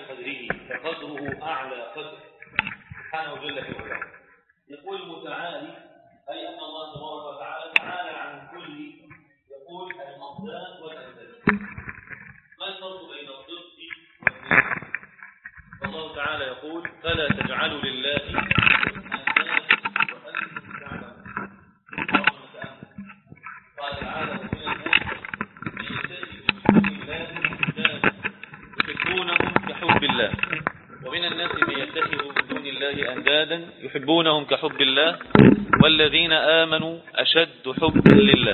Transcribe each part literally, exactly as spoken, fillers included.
قدره فقدره أعلى قدر سبحانه جل في علاه. يقول المتعالي أي أن الله تبارك وتعالى تعالى عن كل يقول الأضداد والأنداد. ما الفرق بين الضد والند؟ الله تعالى يقول فلا تجعلوا لله أندادا وأنتم تعلمون. قال تعالى ومن الناس من يتخذ من دون الله أندادا يحبونهم كحب الله والذين آمنوا أشد حبا لله.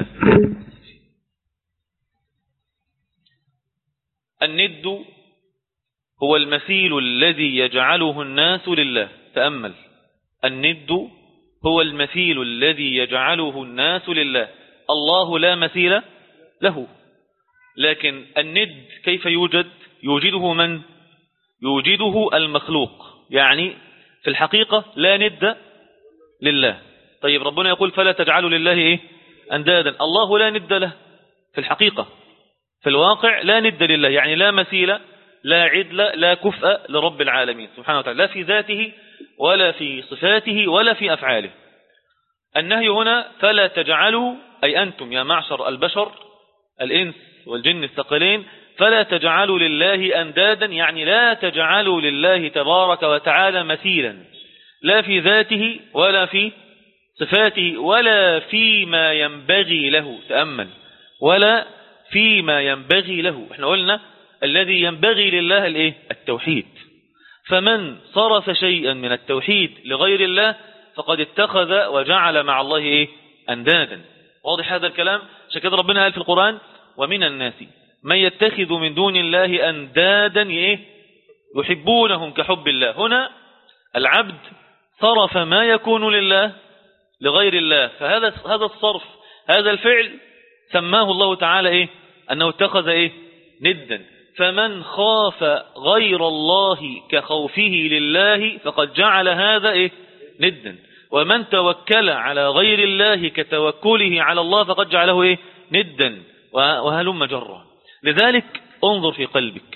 الند هو المثيل الذي يجعله الناس لله. تأمل، الند هو المثيل الذي يجعله الناس لله. الله لا مثيل له، لكن الند كيف يوجد؟ يوجده من؟ يوجده المخلوق، يعني في الحقيقة لا ند لله. طيب ربنا يقول فلا تجعلوا لله إيه؟ أندادا. الله لا ند له في الحقيقة، في الواقع لا ند لله، يعني لا مثيل لا عدل لا كفء لرب العالمين سبحانه وتعالى، لا في ذاته ولا في صفاته ولا في أفعاله. النهي هنا فلا تجعلوا، أي أنتم يا معشر البشر الإنس والجن الثقلين، فلا تجعلوا لله أندادا، يعني لا تجعلوا لله تبارك وتعالى مثيلا، لا في ذاته ولا في صفاته ولا فيما ينبغي له. تأمل، ولا فيما ينبغي له. احنا قلنا الذي ينبغي لله الايه؟ التوحيد. فمن صرف شيئا من التوحيد لغير الله فقد اتخذ وجعل مع الله ايه؟ أندادا. واضح هذا الكلام؟ عشان كده ربنا قال في القرآن ومن الناس من يتخذ من دون الله أندادا إيه؟ يحبونهم كحب الله. هنا العبد صرف ما يكون لله لغير الله، فهذا هذا الصرف هذا الفعل سماه الله تعالى إيه؟ أنه اتخذ إيه؟ ندا. فمن خاف غير الله كخوفه لله فقد جعل هذا إيه؟ ندا. ومن توكل على غير الله كتوكله على الله فقد جعله إيه؟ ندا. وهلم جرا. لذلك انظر في قلبك،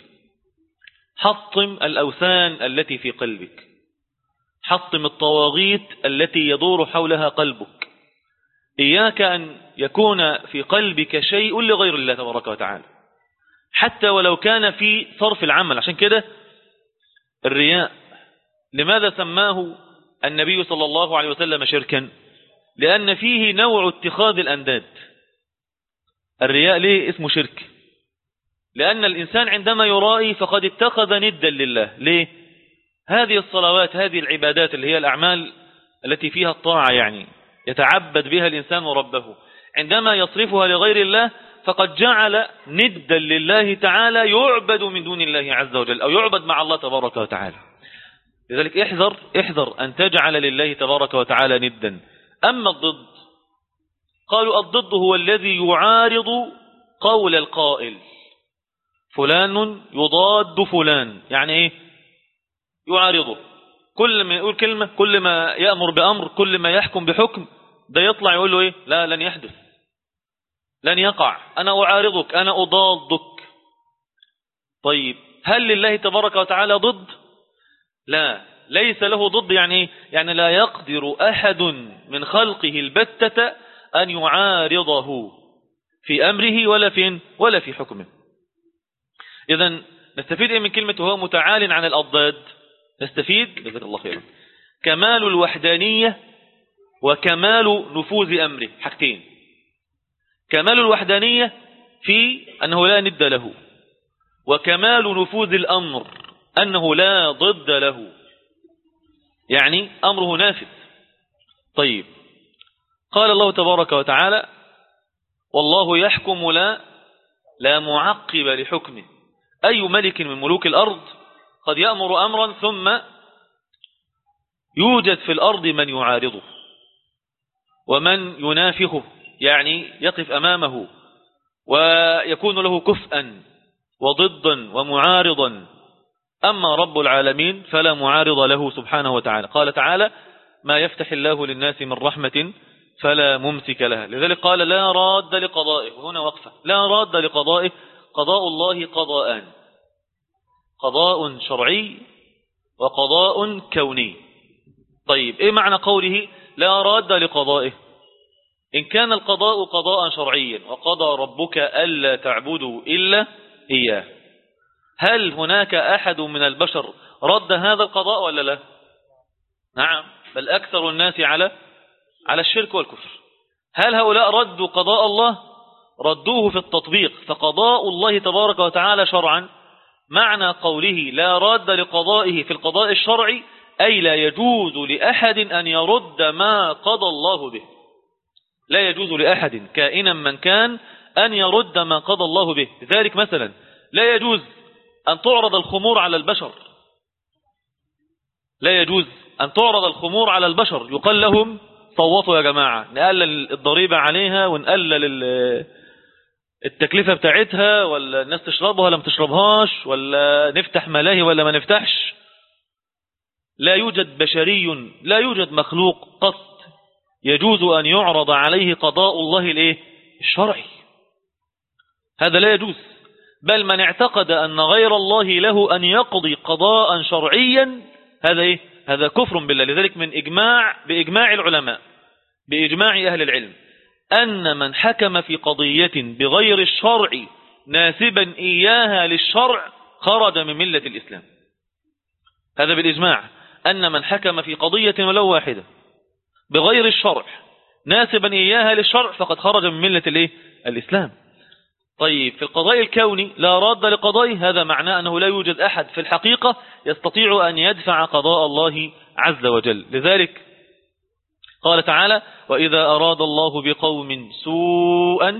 حطم الأوثان التي في قلبك، حطم الطواغيت التي يدور حولها قلبك. إياك أن يكون في قلبك شيء لغير الله تبارك وتعالى، حتى ولو كان في صرف العمل. عشان كده الرياء لماذا سماه النبي صلى الله عليه وسلم شركا؟ لأن فيه نوع اتخاذ الأنداد. الرياء ليه اسمه شرك؟ لأن الإنسان عندما يرائي فقد اتخذ ندا لله. ليه؟ هذه الصلوات هذه العبادات اللي هي الأعمال التي فيها الطاعة، يعني يتعبد بها الإنسان ربه، عندما يصرفها لغير الله فقد جعل ندا لله تعالى يعبد من دون الله عز وجل، أو يعبد مع الله تبارك وتعالى. لذلك احذر احذر أن تجعل لله تبارك وتعالى ندا. أما الضد، قالوا الضد هو الذي يعارض قول القائل، فلان يضاد فلان، يعني ايه؟ يعارضه. كل ما يقول كلمة، كل ما يأمر بأمر، كل ما يحكم بحكم، ده يطلع يقول له ايه؟ لا، لن يحدث، لن يقع، أنا أعارضك، أنا أضادك. طيب هل لله تبارك وتعالى ضد؟ لا، ليس له ضد. يعني ايه؟ يعني لا يقدر أحد من خلقه البتة أن يعارضه في أمره ولا فين ولا في حكمه. إذن نستفيد إيه من كلمة وهو متعال عن الأضداد؟ نستفيد جزاك الله خيرا كمال الوحدانية وكمال نفوذ أمره. حاجتين: كمال الوحدانية في أنه لا ند له، وكمال نفوذ الأمر أنه لا ضد له، يعني أمره نافذ. طيب قال الله تبارك وتعالى والله يحكم لا لا معقب لحكمه. أي ملك من ملوك الأرض قد يأمر أمرا ثم يوجد في الأرض من يعارضه ومن ينافخه، يعني يقف أمامه ويكون له كفءا وضدا ومعارضا. أما رب العالمين فلا معارض له سبحانه وتعالى. قال تعالى ما يفتح الله للناس من رحمة فلا ممسك لها. لذلك قال لا راد لقضائه. وهنا وقفة، لا راد لقضائه. قضاء الله قضاءان: قضاء شرعي وقضاء كوني. طيب إيه معنى قوله لا راد لقضائه؟ إن كان القضاء قضاء شرعيا وقضى ربك ألا تعبدوا إلا إياه، هل هناك أحد من البشر رد هذا القضاء ولا لا؟ نعم، بل أكثر الناس على على الشرك والكفر. هل هؤلاء ردوا قضاء الله؟ ردوه في التطبيق، فقضاء الله تبارك وتعالى شرعا معنى قوله لا راد لقضائه في القضاء الشرعي أي لا يجوز لأحد أن يرد ما قضى الله به. لا يجوز لأحد كائنا من كان أن يرد ما قضى الله به. لذلك مثلا لا يجوز أن تعرض الخمور على البشر، لا يجوز أن تعرض الخمور على البشر، يقال لهم صوتوا يا جماعة نقلل الضريبة عليها ونقلل التكلفة بتاعتها، ولا الناس تشربها ولا ما تشربهاش، ولا نفتح ملاهي ولا ما نفتحش. لا يوجد بشري، لا يوجد مخلوق قط يجوز أن يعرض عليه قضاء الله الايه الشرعي، هذا لا يجوز. بل من اعتقد أن غير الله له أن يقضي قضاء شرعيا هذا ايه هذا كفر بالله. لذلك من إجماع بإجماع العلماء بإجماع أهل العلم أن من حكم في قضية بغير الشرع ناسبا إياها للشرع خرج من ملة الإسلام. هذا بالإجماع، أن من حكم في قضية ولو واحدة بغير الشرع ناسبا إياها للشرع فقد خرج من ملة الإيه؟ الإسلام. طيب في القضاء الكوني لا راد لقضائه، هذا معناه أنه لا يوجد أحد في الحقيقة يستطيع أن يدفع قضاء الله عز وجل. لذلك قال تعالى وإذا أراد الله بقوم سوءا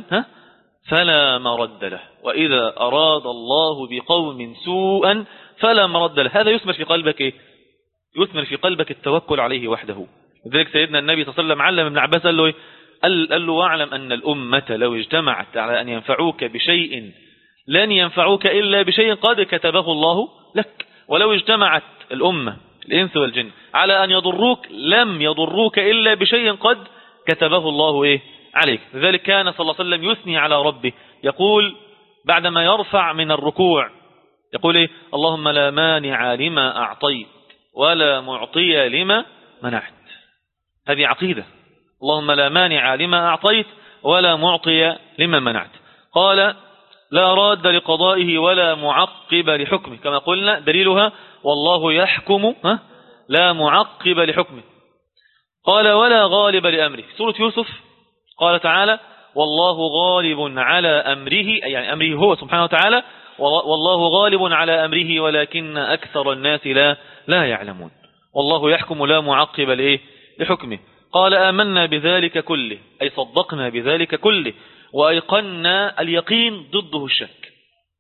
فلا مرد له، وإذا أراد الله بقوم سوءا فلا مرد له. هذا يثمر في قلبك إيه؟ يثمر في قلبك التوكل عليه وحده. لذلك سيدنا النبي صلى الله عليه وسلم علم ابن عباس قال له إيه؟ قال له واعلم أن الأمة لو اجتمعت على أن ينفعوك بشيء لن ينفعوك إلا بشيء قد كتبه الله لك، ولو اجتمعت الأمة الإنس والجن على أن يضروك لم يضروك إلا بشيء قد كتبه الله إيه عليك. لذلك كان صلى الله عليه وسلم يثني على ربه، يقول بعدما يرفع من الركوع يقول إيه اللهم لا مانع لما أعطيت ولا معطي لما منعت. هذه عقيدة، اللهم لا مانع لما أعطيت ولا معطي لما منعت. قال لا راد لقضائه ولا معقب لحكمه، كما قلنا دليلها والله يحكم لا معقب لحكمه. قال ولا غالب لأمره. سورة يوسف قال تعالى والله غالب على أمره، يعني أمره هو سبحانه وتعالى، والله غالب على أمره ولكن أكثر الناس لا لا يعلمون. والله يحكم لا معقب لإيه لحكمه. قال آمنا بذلك كله، أي صدقنا بذلك كله، وأيقنا اليقين ضده الشك،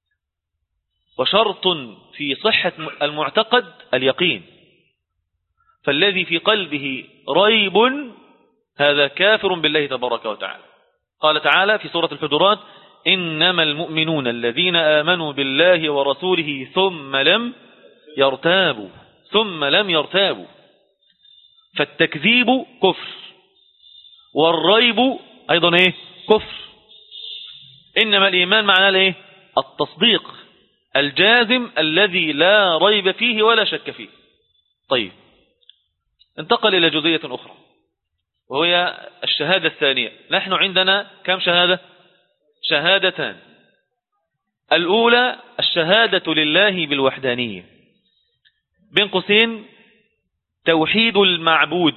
وشرط في صحة المعتقد اليقين. فالذي في قلبه ريب هذا كافر بالله تبارك وتعالى. قال تعالى في سورة الحجرات إنما المؤمنون الذين آمنوا بالله ورسوله ثم لم يرتابوا ثم لم يرتابوا. فالتكذيب كفر والريب أيضا إيه كفر. إنما الإيمان معناه الإيه التصديق الجازم الذي لا ريب فيه ولا شك فيه. طيب انتقل إلى جزئية أخرى وهي الشهادة الثانية. نحن عندنا كم شهادة؟ شهادتان. الأولى الشهادة لله بالوحدانية، بين قوسين توحيد المعبود.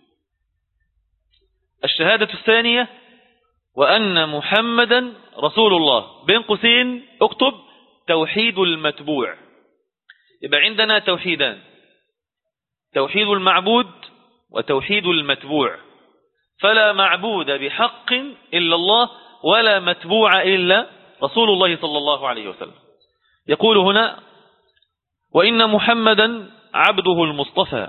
الشهادة الثانية وأن محمدا رسول الله، بين قوسين اكتب توحيد المتبوع. يبقى عندنا توحيدان، توحيد المعبود وتوحيد المتبوع. فلا معبود بحق إلا الله ولا متبوع إلا رسول الله صلى الله عليه وسلم. يقول هنا وإن محمدا عبده المصطفى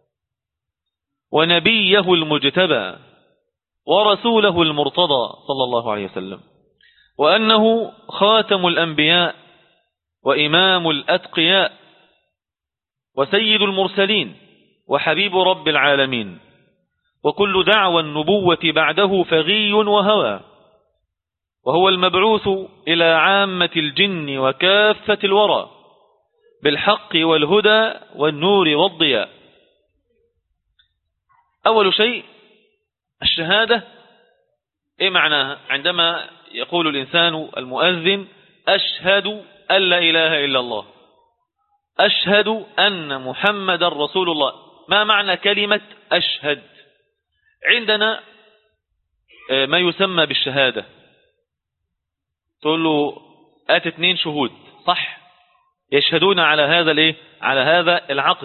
ونبيه المجتبى ورسوله المرتضى صلى الله عليه وسلم، وأنه خاتم الأنبياء وإمام الأتقياء وسيد المرسلين وحبيب رب العالمين، وكل دعوى النبوة بعده فغي وهوى، وهو المبعوث إلى عامة الجن وكافة الورى، بالحق والهدى والنور والضياء. أول شيء الشهادة، إيه معناها؟ عندما يقول الإنسان المؤذن أشهد أن لا إله إلا الله، أشهد أن محمد رسول الله. ما معنى كلمة أشهد؟ عندنا ما يسمى بالشهادة، تقول له آت اثنين شهود، صح؟ يشهدون على هذا الايه؟ على هذا العقد.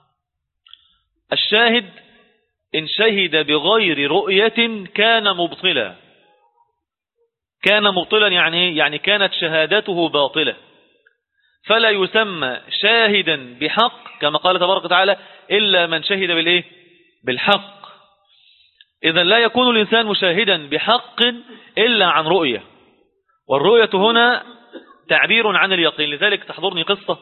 الشاهد إن شهد بغير رؤية كان مبطلا. كان مبطلا يعني يعني كانت شهادته باطلة، فلا يسمى شاهدا بحق كما قال تبارك وتعالى إلا من شهد بالإيه؟ بالحق. إذا لا يكون الإنسان مشاهدا بحق إلا عن رؤية، والرؤية هنا تعبير عن اليقين. لذلك تحضرني قصة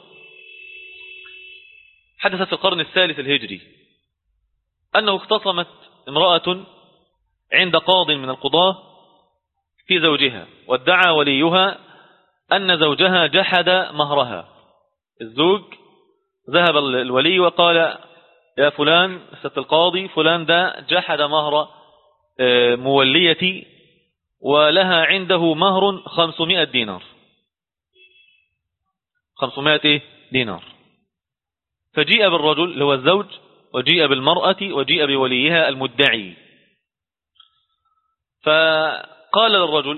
حدثت في القرن الثالث الهجري، أنه اختصمت امرأة عند قاض من القضاة في زوجها، وادعى وليها أن زوجها جحد مهرها. الزوج ذهب الولي وقال يا فلان ست القاضي، فلان ده جحد مهر موليتي ولها عنده مهر خمسمائة دينار. خمسمائة دينار. فجيء بالرجل اللي هو الزوج، وجيء بالمرأة، وجيء بوليها المدعي. فقال للرجل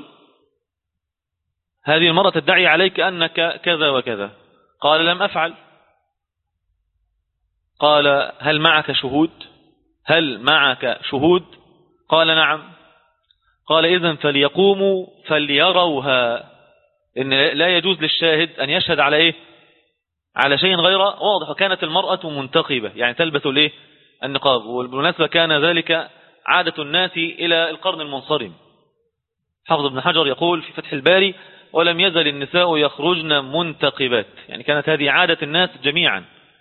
هذه المرأة تدعي عليك أنك كذا وكذا. قال لم أفعل. قال هل معك شهود؟ هل معك شهود؟ قال نعم. قال إذن فليقوموا فليروها. إن لا يجوز للشاهد أن يشهد على إيه؟ على شيء غير واضح. وكانت المرأة منتقبة، يعني تلبس الإيه؟ النقاب. وبالمناسبة كان ذلك عادة الناس إلى القرن المنصرم. حافظ ابن حجر يقول في فتح الباري ولم يزل النساء يخرجن منتقبات، يعني كانت هذه عادة الناس جميعا.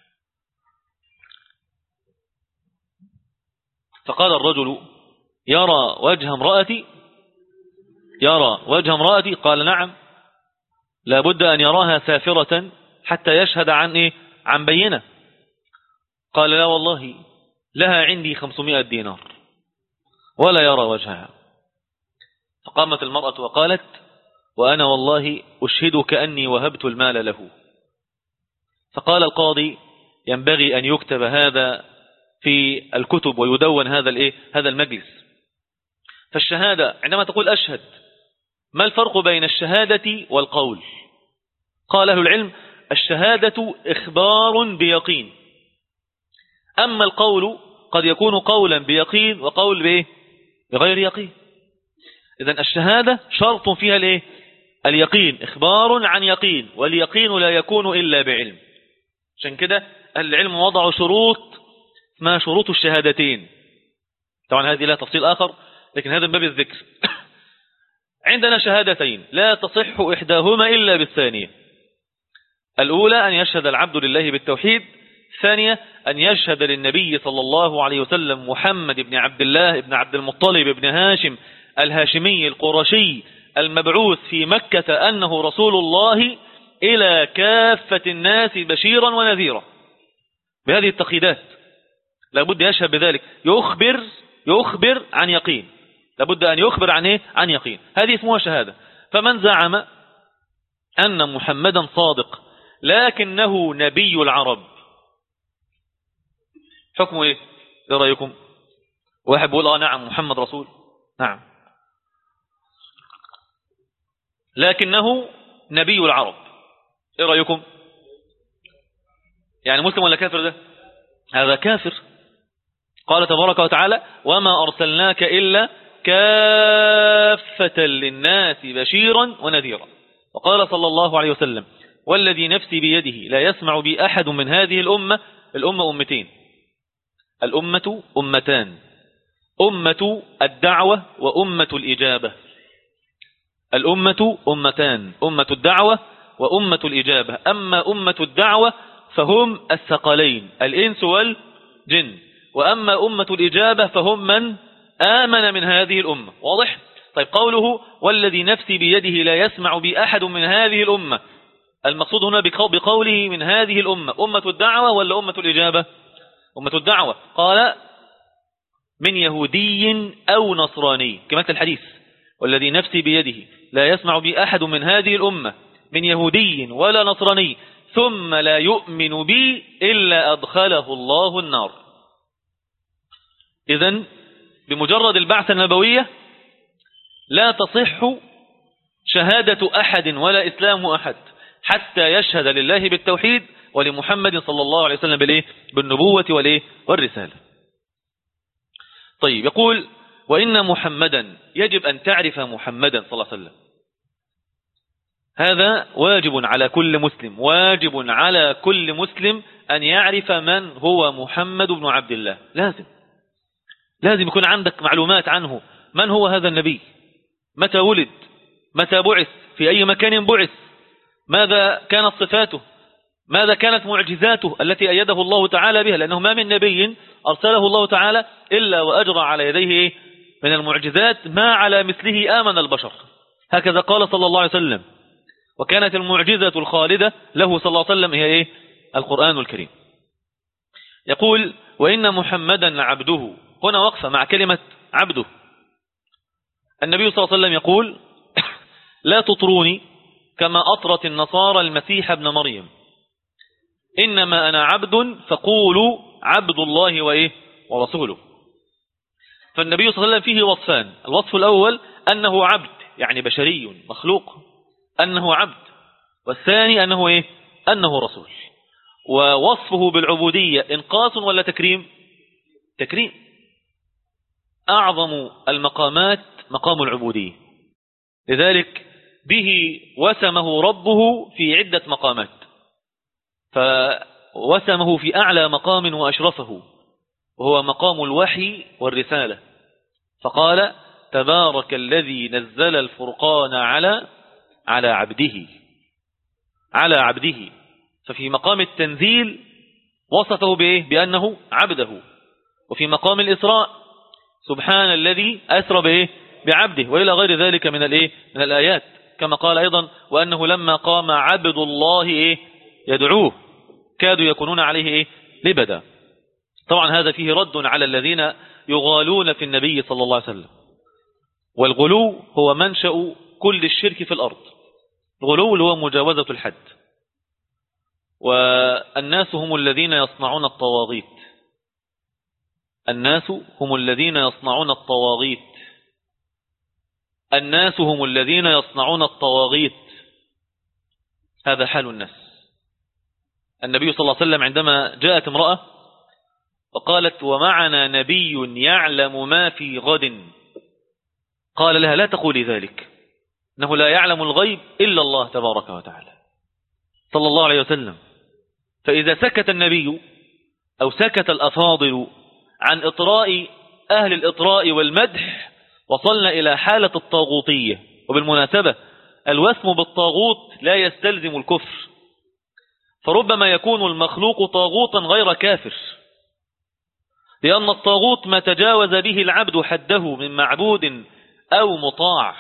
فقال الرجل يرى وجه امرأتي؟ يرى وجه امرأتي؟ قال نعم. لابد أن يراها سافرة حتى يشهد عن إيه؟ عن بينة. قال لا والله لها عندي خمسمائة دينار ولا يرى وجهها. فقامت المرأة وقالت وأنا والله أشهدك أني وهبت المال له. فقال القاضي ينبغي أن يكتب هذا في الكتب ويدون هذا الإيه؟ هذا المجلس. فالشهادة عندما تقول أشهد، ما الفرق بين الشهادة والقول؟ قال أهل العلم الشهادة إخبار بيقين، أما القول قد يكون قولا بيقين وقول بإيه؟ بغير يقين. إذن الشهادة شرط فيها الإيه؟ اليقين، إخبار عن يقين، واليقين لا يكون إلا بعلم. عشان كده أهل العلم وضعوا شروط ما شروط الشهادتين. طبعا هذه لا تفصيل آخر، لكن هذا من باب الذكر. عندنا شهادتين لا تصح إحداهما إلا بالثانية. الأولى أن يشهد العبد لله بالتوحيد، الثانية أن يشهد للنبي صلى الله عليه وسلم محمد بن عبد الله بن عبد المطلب بن هاشم الهاشمي القرشي المبعوث في مكة أنه رسول الله إلى كافة الناس بشيرا ونذيرا. بهذه التقييدات لابد يشهد بذلك، يخبر يخبر عن يقين، لابد أن يخبر عن إيه؟ عن يقين. هذه اسمها شهادة. فمن زعم أن محمدا صادق لكنه نبي العرب، حكمه إيه؟ إيه رأيكم؟ واحد بيقول آه نعم محمد رسول، نعم، لكنه نبي العرب، إيه رأيكم؟ يعني مسلم ولا كافر ده؟ هذا كافر. قال تبارك وتعالى وما أرسلناك إلا كافة للناس بشيرا ونذيرا. وقال صلى الله عليه وسلم والذي نفسي بيده لا يسمع بي أحد من هذه الأمة. الأمة أمتين، الأمة أمتان، أمة الدعوة وأمة الإجابة. الأمة أمتان، أمة الدعوة وأمة الإجابة. أما أمة الدعوة فهم الثقلين الإنس والجن، وأما أمة الإجابة فهم من آمن من هذه الأمة. واضح؟ طيب قوله والذي نفسي بيده لا يسمع بي أحد من هذه الأمة، المقصود هنا بقوله من هذه الأمة، أمة الدعوة ولا أمة الإجابة؟ أمة الدعوة. قال من يهودي أو نصراني كما الحديث، والذي نفسي بيده لا يسمع بي أحد من هذه الأمة من يهودي ولا نصراني ثم لا يؤمن بي إلا أدخله الله النار. إذن بمجرد البعثة النبوية لا تصح شهادة أحد ولا إسلام أحد حتى يشهد لله بالتوحيد ولمحمد صلى الله عليه وسلم بالإيه؟ بالنبوة والإيه؟ والرسالة. طيب، يقول وإن محمدا، يجب أن تعرف محمدا صلى الله عليه وسلم. هذا واجب على كل مسلم، واجب على كل مسلم أن يعرف من هو محمد بن عبد الله. لازم لازم يكون عندك معلومات عنه. من هو هذا النبي؟ متى ولد؟ متى بعث؟ في أي مكان بعث؟ ماذا كانت صفاته؟ ماذا كانت معجزاته التي أيده الله تعالى بها؟ لأنه ما من نبي أرسله الله تعالى إلا وأجرى على يديه من المعجزات ما على مثله آمن البشر. هكذا قال صلى الله عليه وسلم. وكانت المعجزة الخالدة له صلى الله عليه وسلم هي إيه؟ القرآن الكريم. يقول وإن محمدا عبده. هنا وقفة مع كلمة عبده. النبي صلى الله عليه وسلم يقول لا تطروني كما أطرت النصارى المسيح ابن مريم، إنما أنا عبد فقولوا عبد الله وإيه؟ ورسوله. فالنبي صلى الله عليه وسلم فيه وصفان. الوصف الأول أنه عبد، يعني بشري مخلوق، أنه عبد. والثاني أنه إيه؟ أنه رسول. ووصفه بالعبودية إنقاص ولا تكريم؟ تكريم. أعظم المقامات مقام العبودية، لذلك به وسمه ربه في عدة مقامات، فوسمه في أعلى مقام وأشرفه وهو مقام الوحي والرسالة، فقال تبارك الذي نزل الفرقان على على عبده على عبده. ففي مقام التنزيل وصفه بإيه؟ بأنه عبده. وفي مقام الإسراء سبحان الذي أسرى بإيه؟ بعبده، وإلى غير ذلك من الإيه؟ من الآيات، كما قال أيضا وأنه لما قام عبد الله إيه؟ يدعوه كادوا يكونون عليه إيه؟ لبدا. طبعا هذا فيه رد على الذين يغالون في النبي صلى الله عليه وسلم. والغلو هو منشأ كل الشرك في الأرض. الغلو هو مجاوزة الحد. والناس هم الذين يصنعون الطواغيت. الناس هم الذين يصنعون الطواغيت. الناس هم الذين يصنعون الطواغيت. هذا حال الناس. النبي صلى الله عليه وسلم عندما جاءت امرأة وقالت ومعنا نبي يعلم ما في غد، قال لها لا تقولي ذلك، إنه لا يعلم الغيب إلا الله تبارك وتعالى صلى الله عليه وسلم. فإذا سكت النبي أو سكت الأفاضل عن إطراء أهل الإطراء والمدح وصلنا إلى حالة الطاغوتية. وبالمناسبة الوسم بالطاغوت لا يستلزم الكفر، فربما يكون المخلوق طاغوتا غير كافر، لأن الطاغوت ما تجاوز به العبد حده من معبود أو مطاع.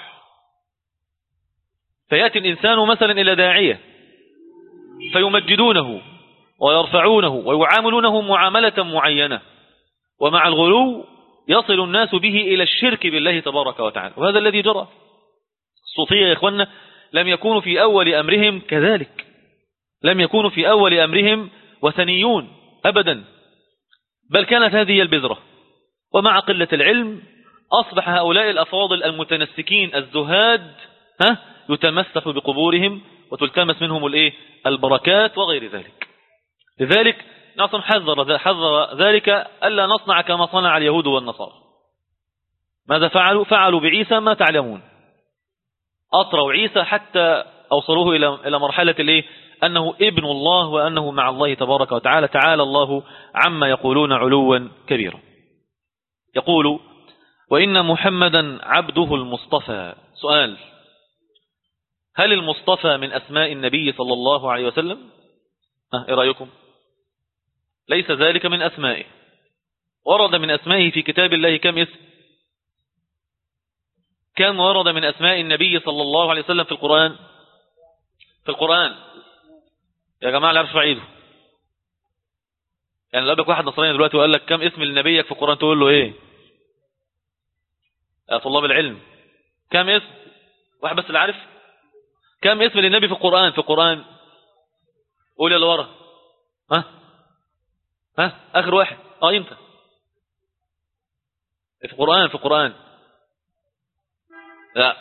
فيأتي الإنسان مثلا إلى داعية فيمجدونه ويرفعونه ويعاملونه معاملة معينة، ومع الغلو يصل الناس به إلى الشرك بالله تبارك وتعالى. وهذا الذي جرى. الصوفية يا إخوانا لم يكونوا في أول أمرهم كذلك، لم يكونوا في أول أمرهم وثنيون أبدا، بل كانت هذه البذرة. ومع قلة العلم أصبح هؤلاء الأفاضل المتنسكين الزهاد ها يتمسح بقبورهم وتلتمس منهم الايه البركات وغير ذلك. لذلك نعصم حذر حذر ذلك ألا نصنع كما صنع اليهود والنصارى. ماذا فعلوا؟ فعلوا بعيسى ما تعلمون، أطروا عيسى حتى أوصلوه إلى إلى مرحلة الايه أنه ابن الله وأنه مع الله تبارك وتعالى. تعالى الله عما يقولون علوا كبيرا. يقول وإن محمدا عبده المصطفى. سؤال: هل المصطفى من أسماء النبي صلى الله عليه وسلم؟ اه إيه رأيكم؟ ليس ذلك من أسمائه. ورد من أسمائه في كتاب الله كم اسم؟ كم ورد من أسماء النبي صلى الله عليه وسلم في القرآن؟ في القرآن يا جماعة اللي يرفع ايده. يعني لو قابلك واحد نصراني دلوقتي وقال لك كم اسم لنبيك في القرآن تقول له ايه؟ يا طلاب العلم كم اسم؟ واحد بس اللي عارف كم اسم للنبي في القرآن؟ في القرآن قول يا اللي ورا. ها ها اخر واحد. اه انت في القرآن في القرآن لا.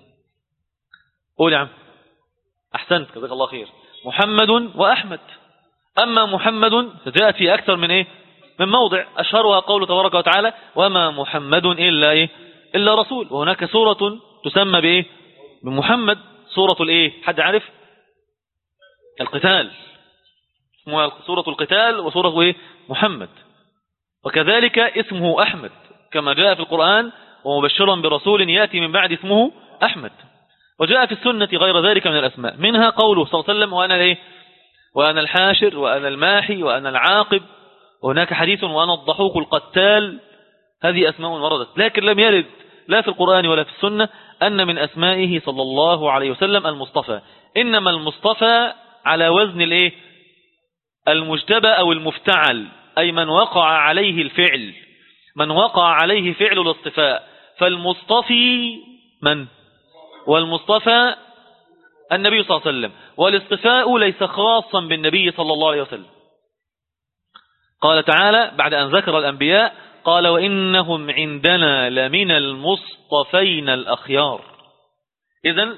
قول يا عم. احسنت جزاك الله خير. محمد واحمد. اما محمد فجاءت في اكثر من ايه من موضع، اشهرها قوله تبارك وتعالى وما محمد الا ايه الا رسول. وهناك سورة تسمى بايه بمحمد، سورة الايه حد عارف؟ القتال، اسمها سورة القتال وسورة ايه محمد. وكذلك اسمه احمد كما جاء في القرآن ومبشرا برسول يأتي من بعد اسمه احمد. وجاء في السنة غير ذلك من الاسماء، منها قوله صلى الله عليه وسلم وانا الايه وانا الحاشر وانا الماحي وانا العاقب. وهناك حديث وانا الضحوك القتال. هذه اسماء وردت، لكن لم يرد لا في القرآن ولا في السنة أن من أسمائه صلى الله عليه وسلم المصطفى. إنما المصطفى على وزن الايه المجتبى أو المفتعل، أي من وقع عليه الفعل، من وقع عليه فعل الاصطفاء. فالمصطفي من؟ والمصطفى النبي صلى الله عليه وسلم. والاصطفاء ليس خاصا بالنبي صلى الله عليه وسلم. قال تعالى بعد أن ذكر الأنبياء قال وإنهم عندنا لمن المصطفين الأخيار. إذن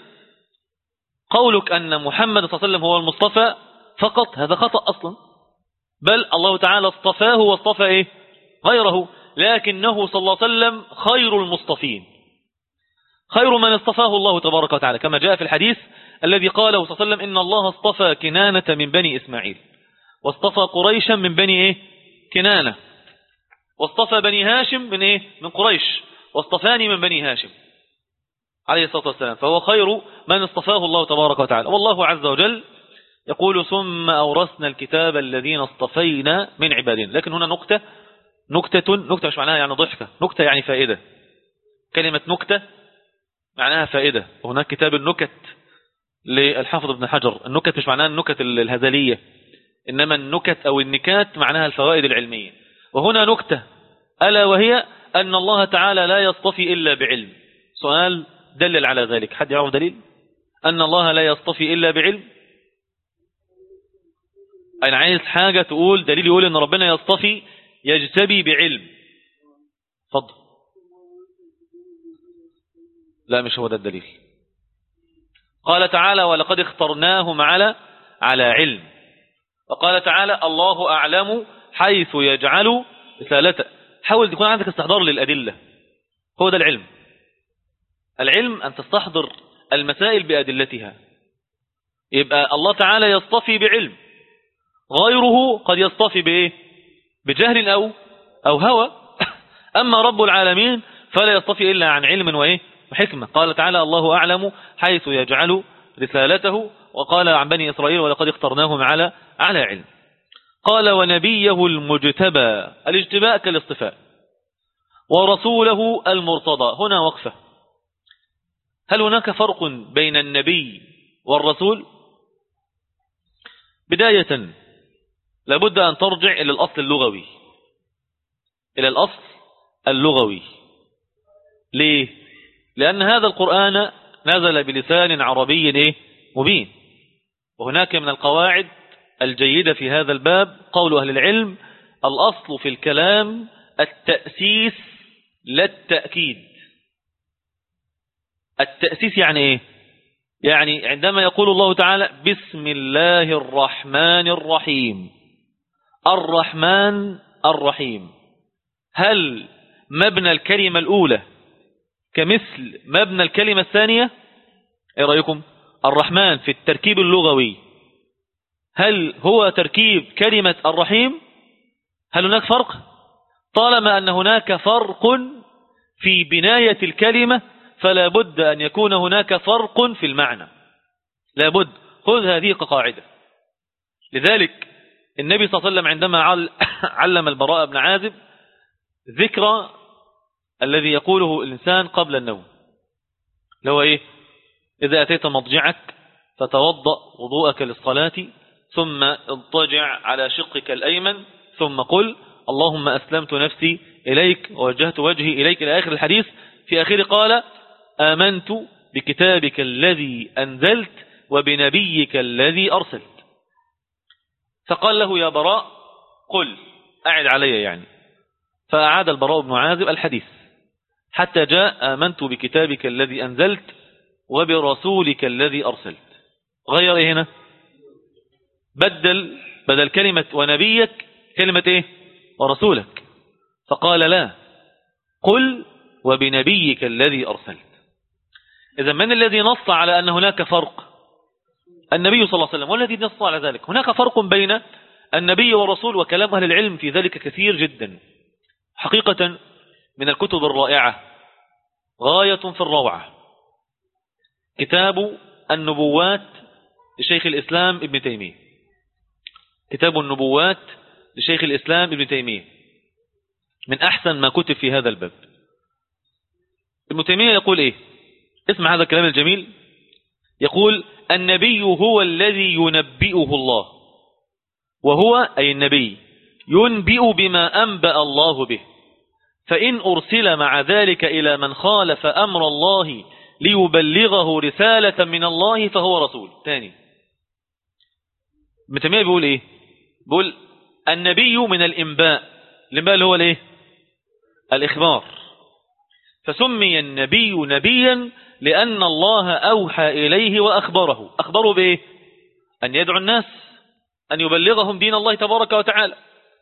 قولك أن محمد صلى الله عليه وسلم هو المصطفى فقط هذا خطأ أصلا، بل الله تعالى اصطفاه واصطفى إيه غيره، لكنه صلى الله عليه وسلم خير المصطفين، خير من اصطفاه الله تبارك وتعالى، كما جاء في الحديث الذي قاله صلى الله عليه وسلم إن الله اصطفى كنانة من بني إسماعيل، واصطفى قريشا من بني إيه كنانة، واصطفى بني هاشم من إيه من قريش، واصطفاني من بني هاشم عليه الصلاة والسلام. فهو خير من اصطفاه الله تبارك وتعالى. والله عز وجل يقول ثم أورثنا الكتاب الذين اصطفينا من عبادنا. لكن هنا نكتة نكتة نكتة مش معناها يعني ضحكة، نكتة يعني فائدة. كلمة نكتة معناها فائدة. وهناك كتاب النكت للحافظ ابن حجر، النكت مش معناها النكت الهزلية، إنما النكت أو النكات معناها الفوائد العلمية. وهنا نكتة ألا وهي أن الله تعالى لا يصطفي إلا بعلم. سؤال دلل على ذلك، حد يعرف دليل أن الله لا يصطفي إلا بعلم؟ أنا عايز حاجة تقول دليل يقول أن ربنا يصطفي يجتبي بعلم. فضل. لا مش هو ده الدليل. قال تعالى ولقد اخترناهم على على علم. وقال تعالى الله أعلم حيث يجعل رسالته. حاول تكون عندك استحضار للأدلة، هو ده العلم. العلم أن تستحضر المسائل بأدلتها. يبقى الله تعالى يصطفي بعلم، غيره قد يصطفي بإيه بجهل أو أو هوى. أما رب العالمين فلا يصطفي إلا عن علم وإيه وحكمة. قال تعالى الله أعلم حيث يجعل رسالته. وقال عن بني إسرائيل ولقد اخترناهم على على علم. قال ونبيه المجتبى، الاجتباء كالاصطفاء، ورسوله المرتضى. هنا وقفة. هل هناك فرق بين النبي والرسول؟ بداية لابد أن ترجع إلى الأصل اللغوي، إلى الأصل اللغوي. ليه؟ لأن هذا القرآن نزل بلسان عربي إيه؟ مبين. وهناك من القواعد الجيدة في هذا الباب قول أهل العلم الأصل في الكلام التأسيس لا التأكيد. التأسيس يعني إيه؟ يعني عندما يقول الله تعالى بسم الله الرحمن الرحيم، الرحمن الرحيم، هل مبنى الكلمة الأولى كمثل مبنى الكلمة الثانية؟ ايه رأيكم؟ الرحمن في التركيب اللغوي هل هو تركيب كلمة الرحيم؟ هل هناك فرق؟ طالما أن هناك فرق في بناية الكلمة فلا بد أن يكون هناك فرق في المعنى، لا بد. خذ هذه كقاعدة. لذلك النبي صلى الله عليه وسلم عندما علم البراء بن عازب ذكر الذي يقوله الإنسان قبل النوم، لو إيه؟ إذا أتيت مضجعك فتوضأ وضوءك للصلاة ثم اضطجع على شقك الأيمن ثم قل اللهم أسلمت نفسي إليك ووجهت وجهي إليك إلى آخر الحديث. في آخره قال آمنت بكتابك الذي أنزلت وبنبيك الذي أرسلت. فقال له يا براء قل أعد علي يعني. فأعاد البراء بن عازب الحديث حتى جاء آمنت بكتابك الذي أنزلت وبرسولك الذي أرسلت. غير إيه هنا؟ بدل بدل كلمة ونبيك كلمة إيه؟ ورسولك. فقال لا قل وبنبيك الذي أرسلت. إذا من الذي نص على أن هناك فرق؟ النبي صلى الله عليه وسلم، والذي نص على ذلك. هناك فرق بين النبي والرسول، وكلام أهل العلم في ذلك كثير جدا حقيقة، من الكتب الرائعة غاية في الروعة كتاب النبوات لشيخ الإسلام ابن تيمية. كتاب النبوات لشيخ الإسلام ابن تيمية من أحسن ما كتب في هذا الباب. ابن تيمية يقول إيه؟ اسمع هذا الكلام الجميل. يقول النبي هو الذي ينبئه الله، وهو أي النبي ينبئ بما أنبأ الله به، فإن أرسل مع ذلك إلى من خالف أمر الله ليبلغه رسالة من الله فهو رسول. تاني ابن تيمية بيقول إيه؟ بيقول النبي من الإنباء. الإنباء اللي هو الإيه؟ الإخبار. فسمي النبي نبيا لأن الله أوحى إليه وأخبره. أخبره بإيه؟ أن يدعو الناس، أن يبلغهم دين الله تبارك وتعالى.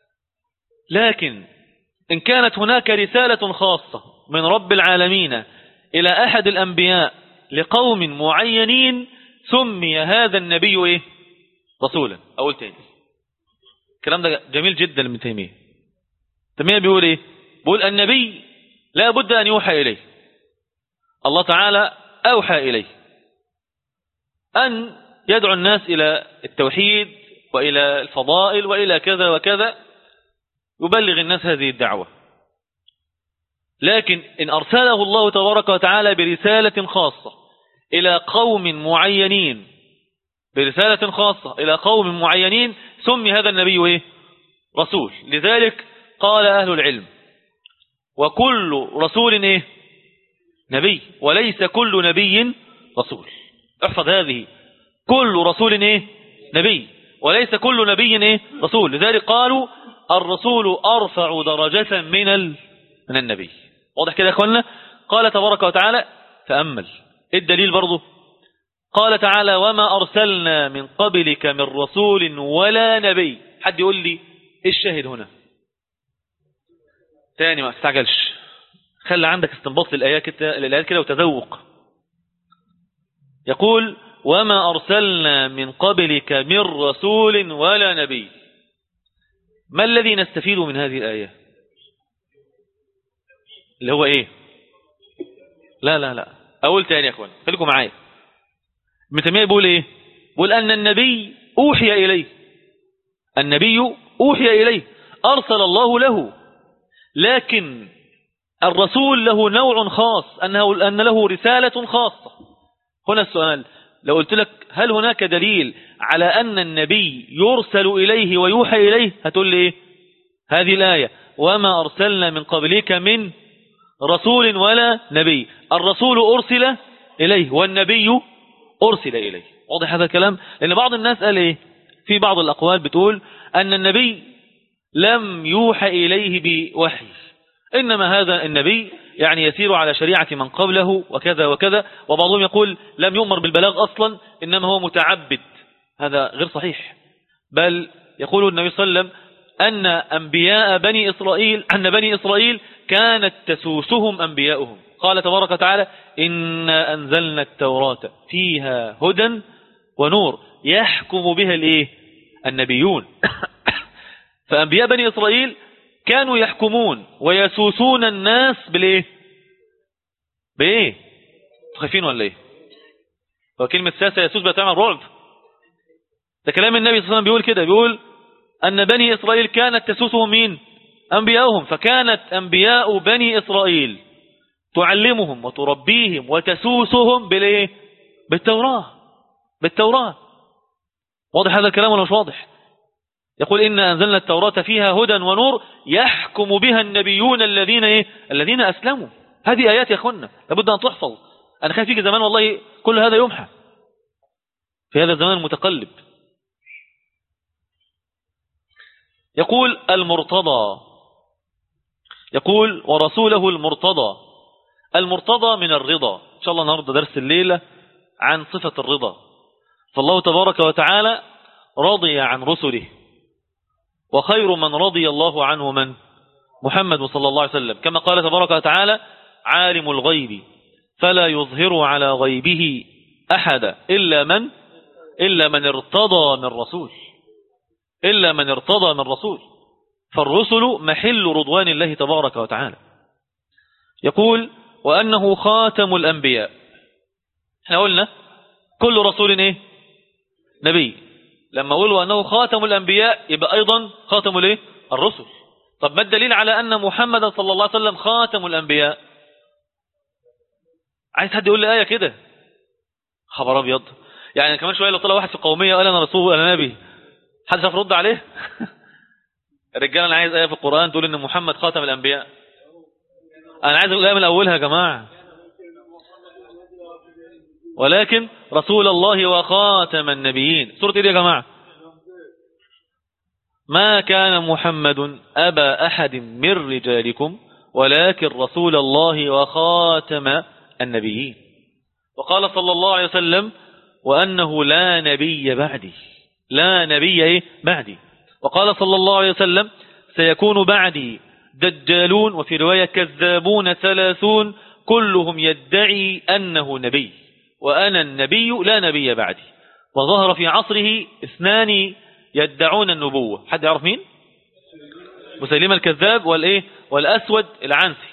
لكن إن كانت هناك رسالة خاصة من رب العالمين إلى أحد الأنبياء لقوم معينين سمي هذا النبي إيه؟ رسولا. أول تاني الكلام ده جميل جدا من تيمية. تيمية بيقول إيه؟ بيقول النبي لا بد أن يوحى إليه. الله تعالى أوحى إليه أن يدعو الناس إلى التوحيد وإلى الفضائل وإلى كذا وكذا، يبلغ الناس هذه الدعوة. لكن إن أرسله الله تبارك وتعالى برسالة خاصة إلى قوم معينين، برسالة خاصة إلى قوم معينين سمي هذا النبي إيه؟ رسول. لذلك قال أهل العلم وكل رسول إيه؟ نبي، وليس كل نبي رسول. احفظ هذه، كل رسول إيه؟ نبي، وليس كل نبي إيه؟ رسول. لذلك قالوا الرسول أرفع درجة من ال... من النبي. واضح كده يا أخوانا؟ قال تبارك وتعالى تأمل الدليل برضو. قال تعالى وما أرسلنا من قبلك من رسول ولا نبي. حد يقول لي إيه الشاهد هنا؟ تاني ما استعجلش، خلي عندك استنباط للآيات كده وتذوق. يقول وما أرسلنا من قبلك من رسول ولا نبي. ما الذي نستفيد من هذه الآية؟ اللي هو إيه؟ لا لا لا أقول تاني يا أخوان، خليكم معايا. ابن تيمية بيقول إيه؟ بيقول أن النبي أوحي إليه، النبي أوحي إليه أرسل الله له، لكن الرسول له نوع خاص، أنه أن له رسالة خاصة. هنا السؤال، لو قلت لك هل هناك دليل على أن النبي يرسل إليه ويوحى إليه؟ هتقول لي إيه؟ هذه الآية وما أرسلنا من قبلك من رسول ولا نبي. الرسول أرسل إليه والنبي أرسل إليه. واضح هذا الكلام؟ لأن بعض الناس قال إيه؟ في بعض الأقوال بتقول أن النبي لم يوحى إليه بوحي، إنما هذا النبي يعني يسير على شريعة من قبله وكذا وكذا. وبعضهم يقول لم يؤمر بالبلاغ أصلا، إنما هو متعبد. هذا غير صحيح، بل يقول النبي صلى الله عليه وسلم أن أنبياء بني إسرائيل أن بني إسرائيل كانت تسوسهم أنبياؤهم. قال تبارك وتعالى إنا أنزلنا التوراة فيها هدى ونور يحكم بها الإيه؟ النبيون. فأنبياء بني إسرائيل كانوا يحكمون ويسوسون الناس بالإيه؟ بإيه؟ خايفين ولا إيه؟ وكلمة ساسة يسوس بتعمل رعب. ده كلام النبي صلى الله عليه وسلم بيقول كده، بيقول أن بني إسرائيل كانت تسوسهم مين؟ أنبياؤهم. فكانت أنبياء بني إسرائيل تعلمهم وتربيهم وتسوسهم بالإيه؟ بالتوراة. بالتوراة. واضح هذا الكلام ولا مش واضح؟ يقول إن أنزلنا التوراة فيها هدى ونور يحكم بها النبيون الذين إيه؟ الذين أسلموا. هذه آيات يا أخوانا لابد أن تحفظ. أنا خايف يجي زمان والله كل هذا يمحى في هذا الزمان المتقلب. يقول المرتضى، يقول ورسوله المرتضى. المرتضى من الرضا. إن شاء الله النهاردة درس الليلة عن صفة الرضا. فالله تبارك وتعالى رضي عن رسله، وخير من رضي الله عنه من محمد صلى الله عليه وسلم، كما قال تبارك وتعالى عالم الغيب فلا يظهر على غيبه أحد إلا من إلا من ارتضى من رسول إلا من ارتضى من رسول. فالرسل محل رضوان الله تبارك وتعالى. يقول وأنه خاتم الأنبياء. احنا قلنا كل رسول ايه؟ نبي. لما قلوا أنه خاتم الأنبياء يبقى أيضا خاتم الايه؟ الرسل. طب ما الدليل على أن محمد صلى الله عليه وسلم خاتم الأنبياء؟ عايز حد يقول لي آية كده؟ خبر أبيض. يعني كمان شوية لو طلع واحد في قومية قال أنا رسول أنا نبي، حد شاف رد عليه؟ الرجال أنا عايز آية في القرآن تقول إن محمد خاتم الأنبياء. أنا عايز أقول آية من أولها يا جماعة. ولكن رسول الله وخاتم النبيين. سورة إيه يا جماعة؟ ما كان محمد أبا أحد من رجالكم ولكن رسول الله وخاتم النبيين. وقال صلى الله عليه وسلم وأنه لا نبي بعدي، لا نبي إيه بعدي. وقال صلى الله عليه وسلم سيكون بعدي دجالون وفي رواية كذابون ثلاثون كلهم يدعي أنه نبي وأنا النبي لا نبي بعدي. وظهر في عصره اثنان يدعون النبوة. حد يعرف مين؟ مسيلمة الكذاب والإيه؟ والأسود العنسي.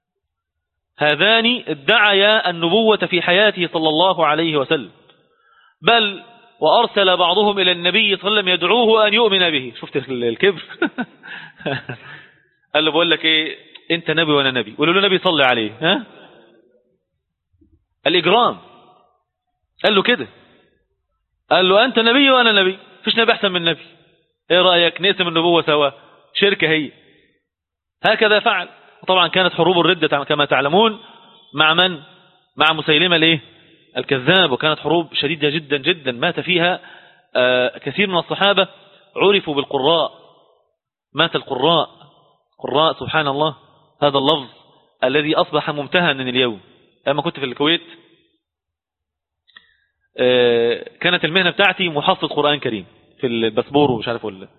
هذان ادعيا النبوة في حياته صلى الله عليه وسلم، بل وأرسل بعضهم إلى النبي صلى الله عليه وسلم يدعوه أن يؤمن به. شفت الكبر؟ قال له بقول لك إيه، أنت نبي وأنا نبي، قولوا له نبي صلي عليه. ها؟ الإجرام. قال له كده، قال له أنت نبي وأنا نبي، فيش نبي أحسن من نبي، إيه رأيك نقسم النبوة سوا؟ شركة هي. هكذا فعل. وطبعا كانت حروب الردة كما تعلمون مع من؟ مع مسيلمة الايه؟ الكذاب. وكانت حروب شديدة جدا جدا مات فيها كثير من الصحابة عرفوا بالقراء. مات القراء. قراء سبحان الله، هذا اللفظ الذي أصبح ممتهنا اليوم. لما كنت في الكويت كانت المهنة بتاعتي محفظ قرآن كريم في البسبور ومش عارف ولا.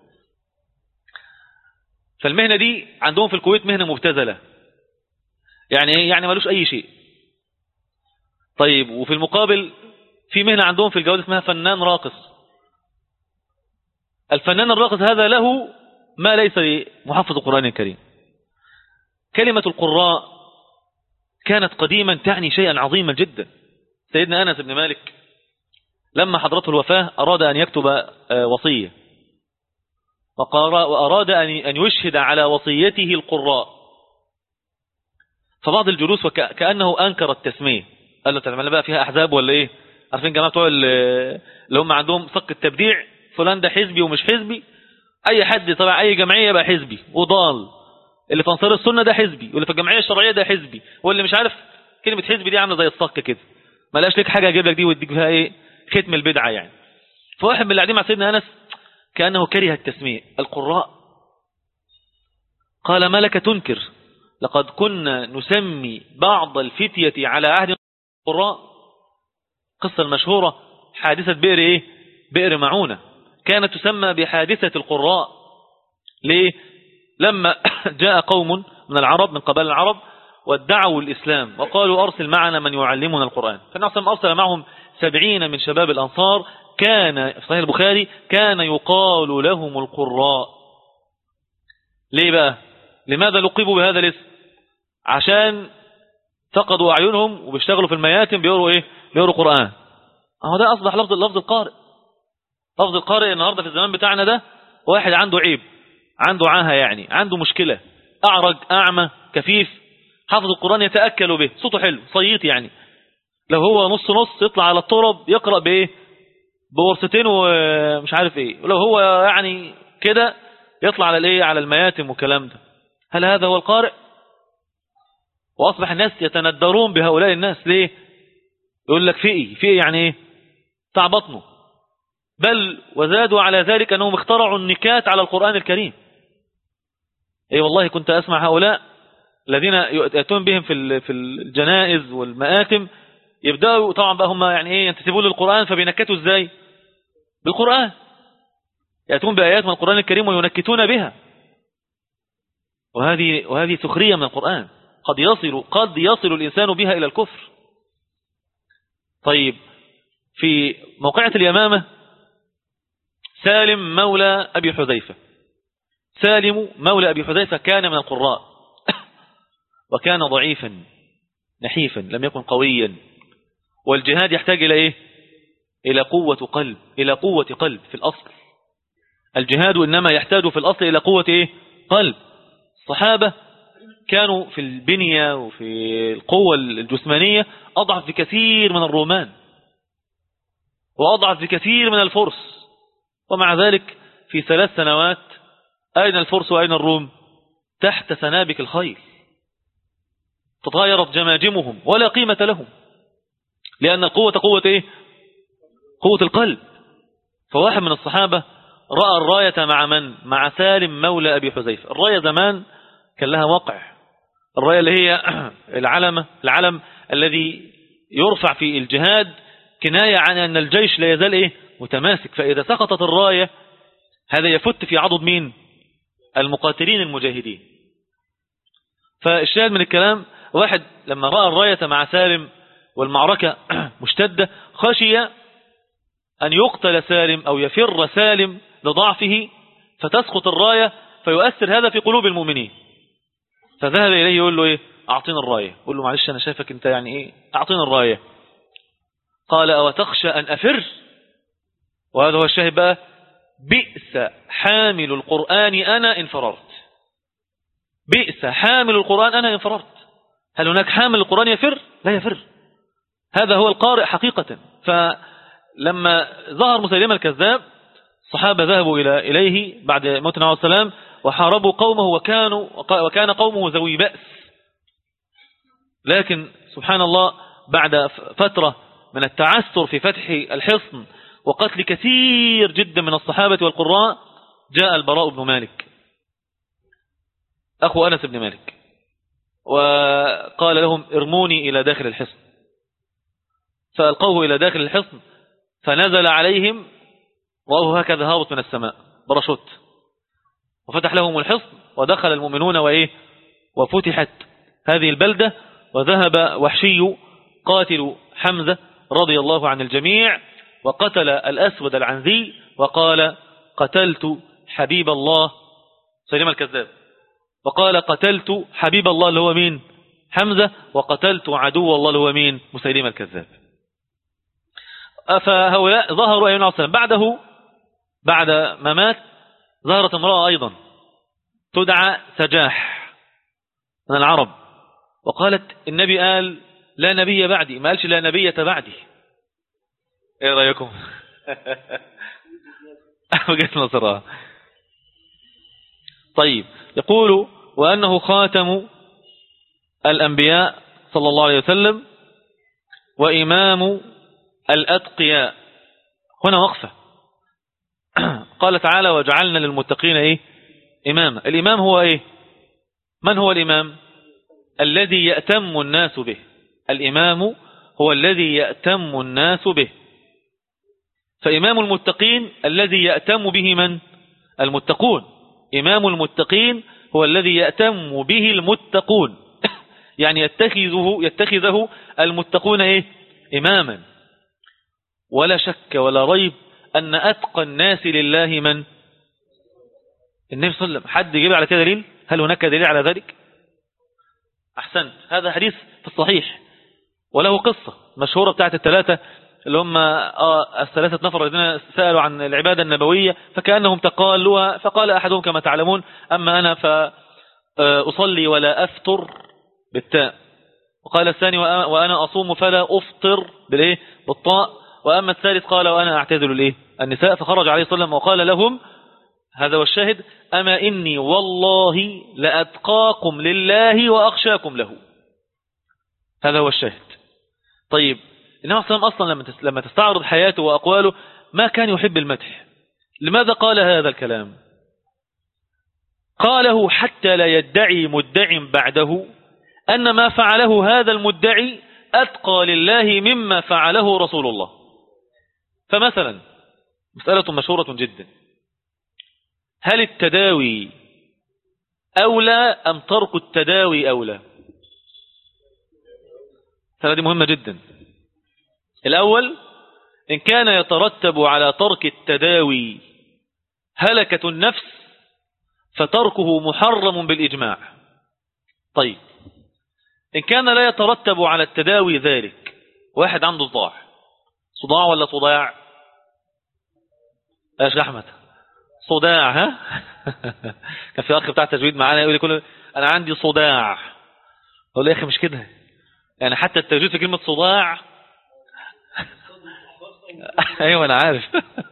فالمهنة دي عندهم في الكويت مهنة مبتذلة، يعني ايه؟ يعني مالوش أي شيء. طيب وفي المقابل في مهنة عندهم في الجواز اسمها فنان راقص. الفنان الراقص هذا له ما ليس لمحفظ القرآن الكريم. كلمة القراء كانت قديما تعني شيئا عظيما جدا. سيدنا أنس بن مالك لما حضرته الوفاة أراد أن يكتب وصية، وأراد أن يشهد على وصيته القراء. فبعض الجلوس وكأنه أنكر التسمية، قال له تعمل بقى فيها أحزاب ولا إيه؟ عارفين جماعة بتوع اللي هم عندهم صك التبديع، فلان ده حزبي ومش حزبي، أي حد طبعا أي جمعية يبقى حزبي وضال، اللي في أنصار السنة ده حزبي، واللي في الجمعية الشرعية ده حزبي، واللي مش عارف. كلمة حزبي دي عاملة زي الصك كده، ما لقاش لك حاجة أجيب لك دي ويديك فيها إيه؟ ختم البدعة يعني. فواحد من اللي قاعدين مع سيدنا أنس كأنه كره التسمية القراء، قال ما لك تنكر؟ لقد كنا نسمي بعض الفتية على عهد القراء. قصة المشهورة حادثة بئر إيه؟ بئر معونة، كانت تسمى بحادثة القراء. ليه؟ لما جاء قوم من العرب من قبائل العرب وادعوا الإسلام وقالوا أرسل معنا من يعلمنا القرآن، فالنبي أرسل معهم سبعين من شباب الأنصار، كان في صحيح البخاري كان يقال لهم القراء. ليه بقى؟ لماذا لقبوا بهذا الاسم؟ عشان فقدوا أعينهم وبيشتغلوا في المياتم بيقروا إيه؟ بيقروا قرآن. أهو ده أصبح لفظ لفظ القارئ. لفظ القارئ النهاردة في الزمان بتاعنا ده واحد عنده عيب، عنده عاهة، يعني عنده مشكلة، أعرج أعمى كفيف، حافظ القرآن يتأكل به، صوته حلو صيت، يعني لو هو نص نص يطلع على الطرب يقرأ بإيه؟ بورستين ومش عارف ايه، ولو هو يعني كده يطلع على الايه، على المياتم والكلام ده. هل هذا هو القارئ؟ واصبح الناس يتندرون بهؤلاء الناس. ليه؟ يقول لك فئي فئي يعني ايه؟ بتاع بطنه. بل وزادوا على ذلك انهم اخترعوا النكات على القرآن الكريم. اي والله كنت اسمع هؤلاء الذين يأتون بهم في في الجنائز والمآتم، يبدأوا طبعا بقى هم يعني ايه، ينتسبون للقرآن، فبينكتوا ازاي؟ بالقرآن. يأتون بآيات من القرآن الكريم وينكتون بها، وهذه وهذه سخرية من القرآن، قد يصل قد يصل الإنسان بها إلى الكفر. طيب، في موقعة اليمامة سالم مولى أبي حذيفة، سالم مولى أبي حذيفة كان من القراء وكان ضعيفا نحيفا، لم يكن قويا، والجهاد يحتاج إلى إيه؟ إلى قوة قلب، إلى قوة قلب في الأصل. الجهاد إنما يحتاج في الأصل إلى قوة إيه؟ قلب. الصحابة كانوا في البنية وفي القوة الجسمانية أضعف بكثير من الرومان، وأضعف بكثير من الفرس، ومع ذلك في ثلاث سنوات أين الفرس وأين الروم؟ تحت سنابك الخيل، تطايرت جماجمهم ولا قيمة لهم، لأن القوة قوة إيه؟ قوة القلب. فواحد من الصحابة رأى الراية مع من؟ مع سالم مولى أبي حذيفة. الراية زمان كان لها وقع، الراية اللي هي العلم العلم الذي يرفع في الجهاد كناية عن أن الجيش لا يزال إيه؟ متماسك. فإذا سقطت الراية هذا يفت في عضد مين؟ المقاتلين المجاهدين. فالشاهد من الكلام، واحد لما رأى الراية مع سالم والمعركة مشتدة خشي أن يقتل سالم أو يفر سالم لضعفه فتسقط الراية فيؤثر هذا في قلوب المؤمنين. فذهب إليه يقول له إيه؟ أعطينا الراية. يقول له معلش أنا شايفك أنت يعني إيه، أعطينا الراية. قال أو تخشى أن أفر؟ وهذا هو الشاهد بقى، بئس حامل القرآن أنا إن فررت. بئس حامل القرآن أنا إن فررت. هل هناك حامل القرآن يفر؟ لا يفر. هذا هو القارئ حقيقة. فلما ظهر مسيلمة الكذاب الصحابة ذهبوا إلى إليه بعد موت النبي عليه السلام وحاربوا قومه، وكانوا وكان قومه ذوي بأس. لكن سبحان الله بعد فترة من التعثر في فتح الحصن وقتل كثير جدا من الصحابة والقراء جاء البراء بن مالك أخو أنس بن مالك وقال لهم ارموني إلى داخل الحصن، فألقوه إلى داخل الحصن فنزل عليهم وهو هكذا هابط من السماء برشوت، وفتح لهم الحصن ودخل المؤمنون وإيه وفتحت هذه البلدة، وذهب وحشي قاتل حمزة رضي الله عن الجميع وقتل الأسود العنزي وقال قتلت حبيب الله سليم الكذاب، وقال قتلت حبيب الله اللي هو مين؟ حمزة، وقتلت عدو الله اللي هو مين؟ مسيلمة الكذاب. فهؤلاء ظهروا أيها الناس. بعده بعد ما مات ظهرت امرأة أيضا تدعى سجاح من العرب، وقالت النبي قال لا نبي بعدي، ما قالش لا نبية بعدي. ايه رأيكم؟ وجهة نظرها. طيب، يقول وأنه خاتم الأنبياء صلى الله عليه وسلم وإمام الأتقياء. هنا وقفة. قال تعالى وجعلنا للمتقين إيه؟ إماما. الإمام هو إيه؟ من هو الإمام؟ الذي يأتم الناس به. الإمام هو الذي يأتم الناس به. فإمام المتقين الذي يأتم به من؟ المتقون. إمام المتقين هو الذي يأتم به المتقون. يعني يتخذه, يتخذه المتقون إيه؟ إماما. ولا شك ولا ريب أن أتقى الناس لله من؟ النبي صلى الله عليه وسلم. حد يجيب على كده دليل؟ هل هناك دليل على ذلك؟ أحسنت. هذا حديث في الصحيح وله قصة مشهورة بتاعت الثلاثة اللي هم آه الثلاثة نفر الذين سألوا عن العبادة النبوية فكأنهم تقالوها، فقال أحدهم كما تعلمون أما أنا فأصلي ولا أفطر بالتاء، وقال الثاني وأنا أصوم فلا أفطر بالإيه؟ بالطاء، وأما الثالث قال وأنا أعتذر ليه النساء، فخرج عليه الصلاة والسلام وقال لهم هذا هو الشاهد: أما إني والله لأتقاكم لله وأخشاكم له. هذا هو الشاهد. طيب النبي صلى الله عليه وسلم أصلا لما تستعرض حياته وأقواله ما كان يحب المدح. لماذا قال هذا الكلام؟ قاله حتى لا يدعي مدع بعده أن ما فعله هذا المدعي أتقى لله مما فعله رسول الله. فمثلا مسألة مشهورة جدا: هل التداوي أولى أم ترك التداوي أولى؟ هذه مهمة جدا. الأول: إن كان يترتب على ترك التداوي هلكة النفس فتركه محرم بالإجماع. طيب إن كان لا يترتب على التداوي ذلك، واحد عنده صداع، صداع ولا صداع؟ ايش أحمد؟ صداع. ها كان في أخ بتاع تجويد معانا يقول لي كل أنا عندي صداع، أقول له يا أخي مش كده، يعني حتى التجويد في كلمة صداع أيوة أنا عارف.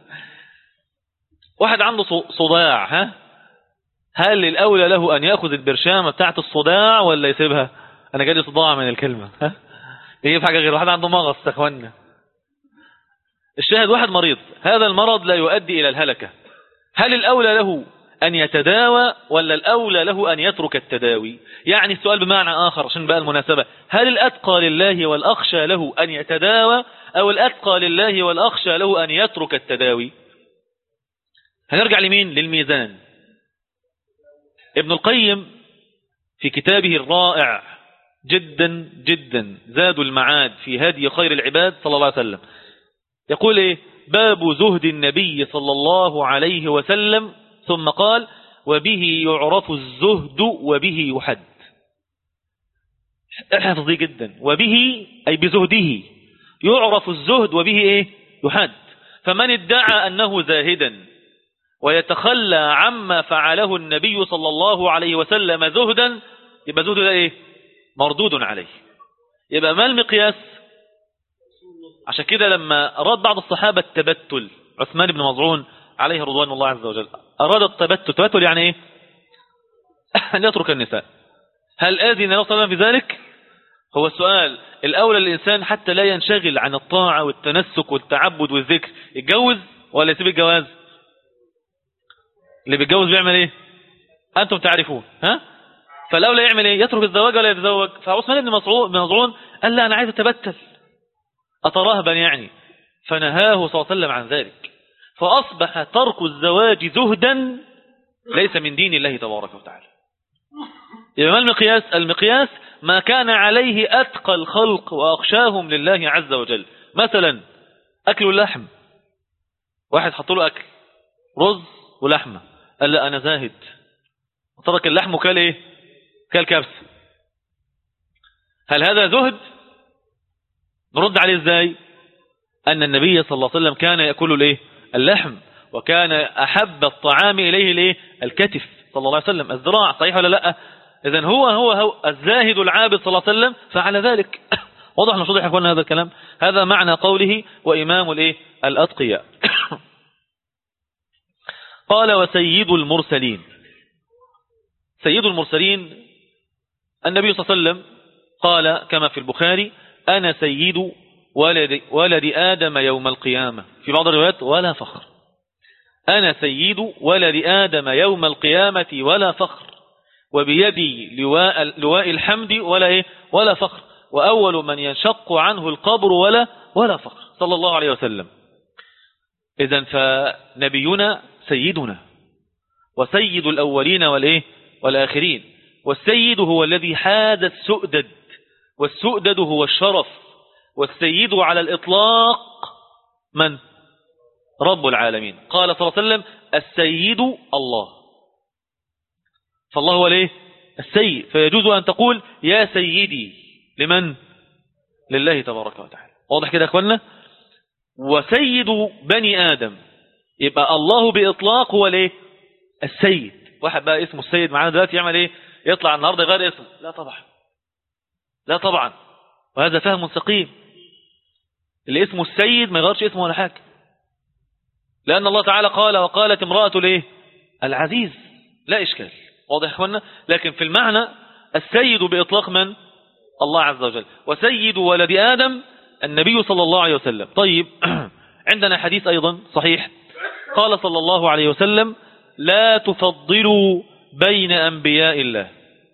واحد عنده صداع، ها هل الأولى له أن يأخذ البرشامة بتاعت الصداع ولا يسيبها؟ أنا جالي صداع من الكلمة، ها يجيب حاجة غير. واحد عنده مغص يا أخوانا. الشاهد واحد مريض، هذا المرض لا يؤدي إلى الهلكة، هل الأولى له أن يتداوى ولا الأولى له أن يترك التداوي؟ يعني السؤال بمعنى آخر عشان بقى المناسبة: هل الأتقى لله والأخشى له أن يتداوى أو الأتقى لله والأخشى له أن يترك التداوي؟ هنرجع لمين؟ للميزان. ابن القيم في كتابه الرائع جدا جدا زاد المعاد في هدي خير العباد صلى الله عليه وسلم يقول إيه؟ باب زهد النبي صلى الله عليه وسلم، ثم قال: وبه يعرف الزهد وبه يحد. احفظ دي جدا، وبه أي بزهده يعرف الزهد وبه إيه؟ يحد. فمن ادعى أنه زاهدا ويتخلى عما فعله النبي صلى الله عليه وسلم زهدا، يبقى زهد ده إيه؟ مردود عليه. يبقى ما المقياس؟ عشان كده لما أراد بعض الصحابة التبتل، عثمان بن مظعون عليه رضوان الله عز وجل أراد التبتل. التبتل يعني إيه؟ أن يترك النساء. هل آذن النبي صلى الله عليه وسلم في ذلك؟ هو السؤال الأولى للإنسان حتى لا ينشغل عن الطاعة والتنسك والتعبد والذكر، يتجوز ولا يسيب الجواز؟ اللي بيتجوز بيعمل إيه؟ أنتم تعرفون، ها؟ فالأولى يعمل إيه؟ يترك الزواج ولا يتزوج؟ فعثمان بن مظعون قال لا أنا عايز أتبتل، أترهبا يعني، فنهاه صلى الله عليه وسلم عن ذلك، فأصبح ترك الزواج زهدا ليس من دين الله تبارك وتعالى. يبقى ما المقياس؟ المقياس ما كان عليه أتقى الخلق وأخشاهم لله عز وجل. مثلا أكل اللحم، واحد حط له أكل رز ولحمة، قال لا أنا زاهد، وترك اللحم وكال إيه؟ كال كبسة. هل هذا زهد؟ نرد عليه إزاي؟ أن النبي صلى الله عليه وسلم كان يأكل الإيه؟ اللحم، وكان أحب الطعام إليه الإيه؟ الكتف صلى الله عليه وسلم، الذراع، صحيح ولا لا؟ إذن هو هو هو الزاهد العابد صلى الله عليه وسلم فعل ذلك. واضح مش واضح يقولنا هذا الكلام؟ هذا معنى قوله وإمام الإيه؟ الأتقياء. قال: وسيد المرسلين. سيد المرسلين النبي صلى الله عليه وسلم قال كما في البخاري: أنا سيد ولد, ولد آدم يوم القيامة، في بعض الروايات ولا فخر. أنا سيد ولد آدم يوم القيامة ولا فخر، وبيدي لواء, لواء الحمد ولا, إيه؟ ولا فخر، وأول من ينشق عنه القبر ولا, ولا فخر، صلى الله عليه وسلم. إذن فنبينا سيدنا وسيد الأولين والإيه؟ والآخرين. والسيد هو الذي حاد السؤدد، والسؤدد هو الشرف، والسيد على الإطلاق من؟ رب العالمين. قال صلى الله عليه وسلم: السيد الله، فالله هو ليه؟ السيد، فيجوز أن تقول يا سيدي لمن؟ لله تبارك وتعالى. واضح كده يا أخوانا؟ وسيد بني آدم، يبقى الله بإطلاق هو ليه؟ السيد. واحد بقى اسمه السيد معانا دلوقتي يعمل ايه؟ يطلع النهارده يغير اسمه؟ لا طبعا، لا طبعا، وهذا فهم سقيم. اللي اسمه السيد ما يغيرش اسمه ولا حاجة، لأن الله تعالى قال وقالت امرأة الايه العزيز، لا إشكال، واضح يا اخوانا. لكن في المعنى السيد بإطلاق من؟ الله عز وجل. وسيد ولد آدم النبي صلى الله عليه وسلم. طيب عندنا حديث أيضا صحيح، قال صلى الله عليه وسلم لا تفضلوا بين أنبياء الله.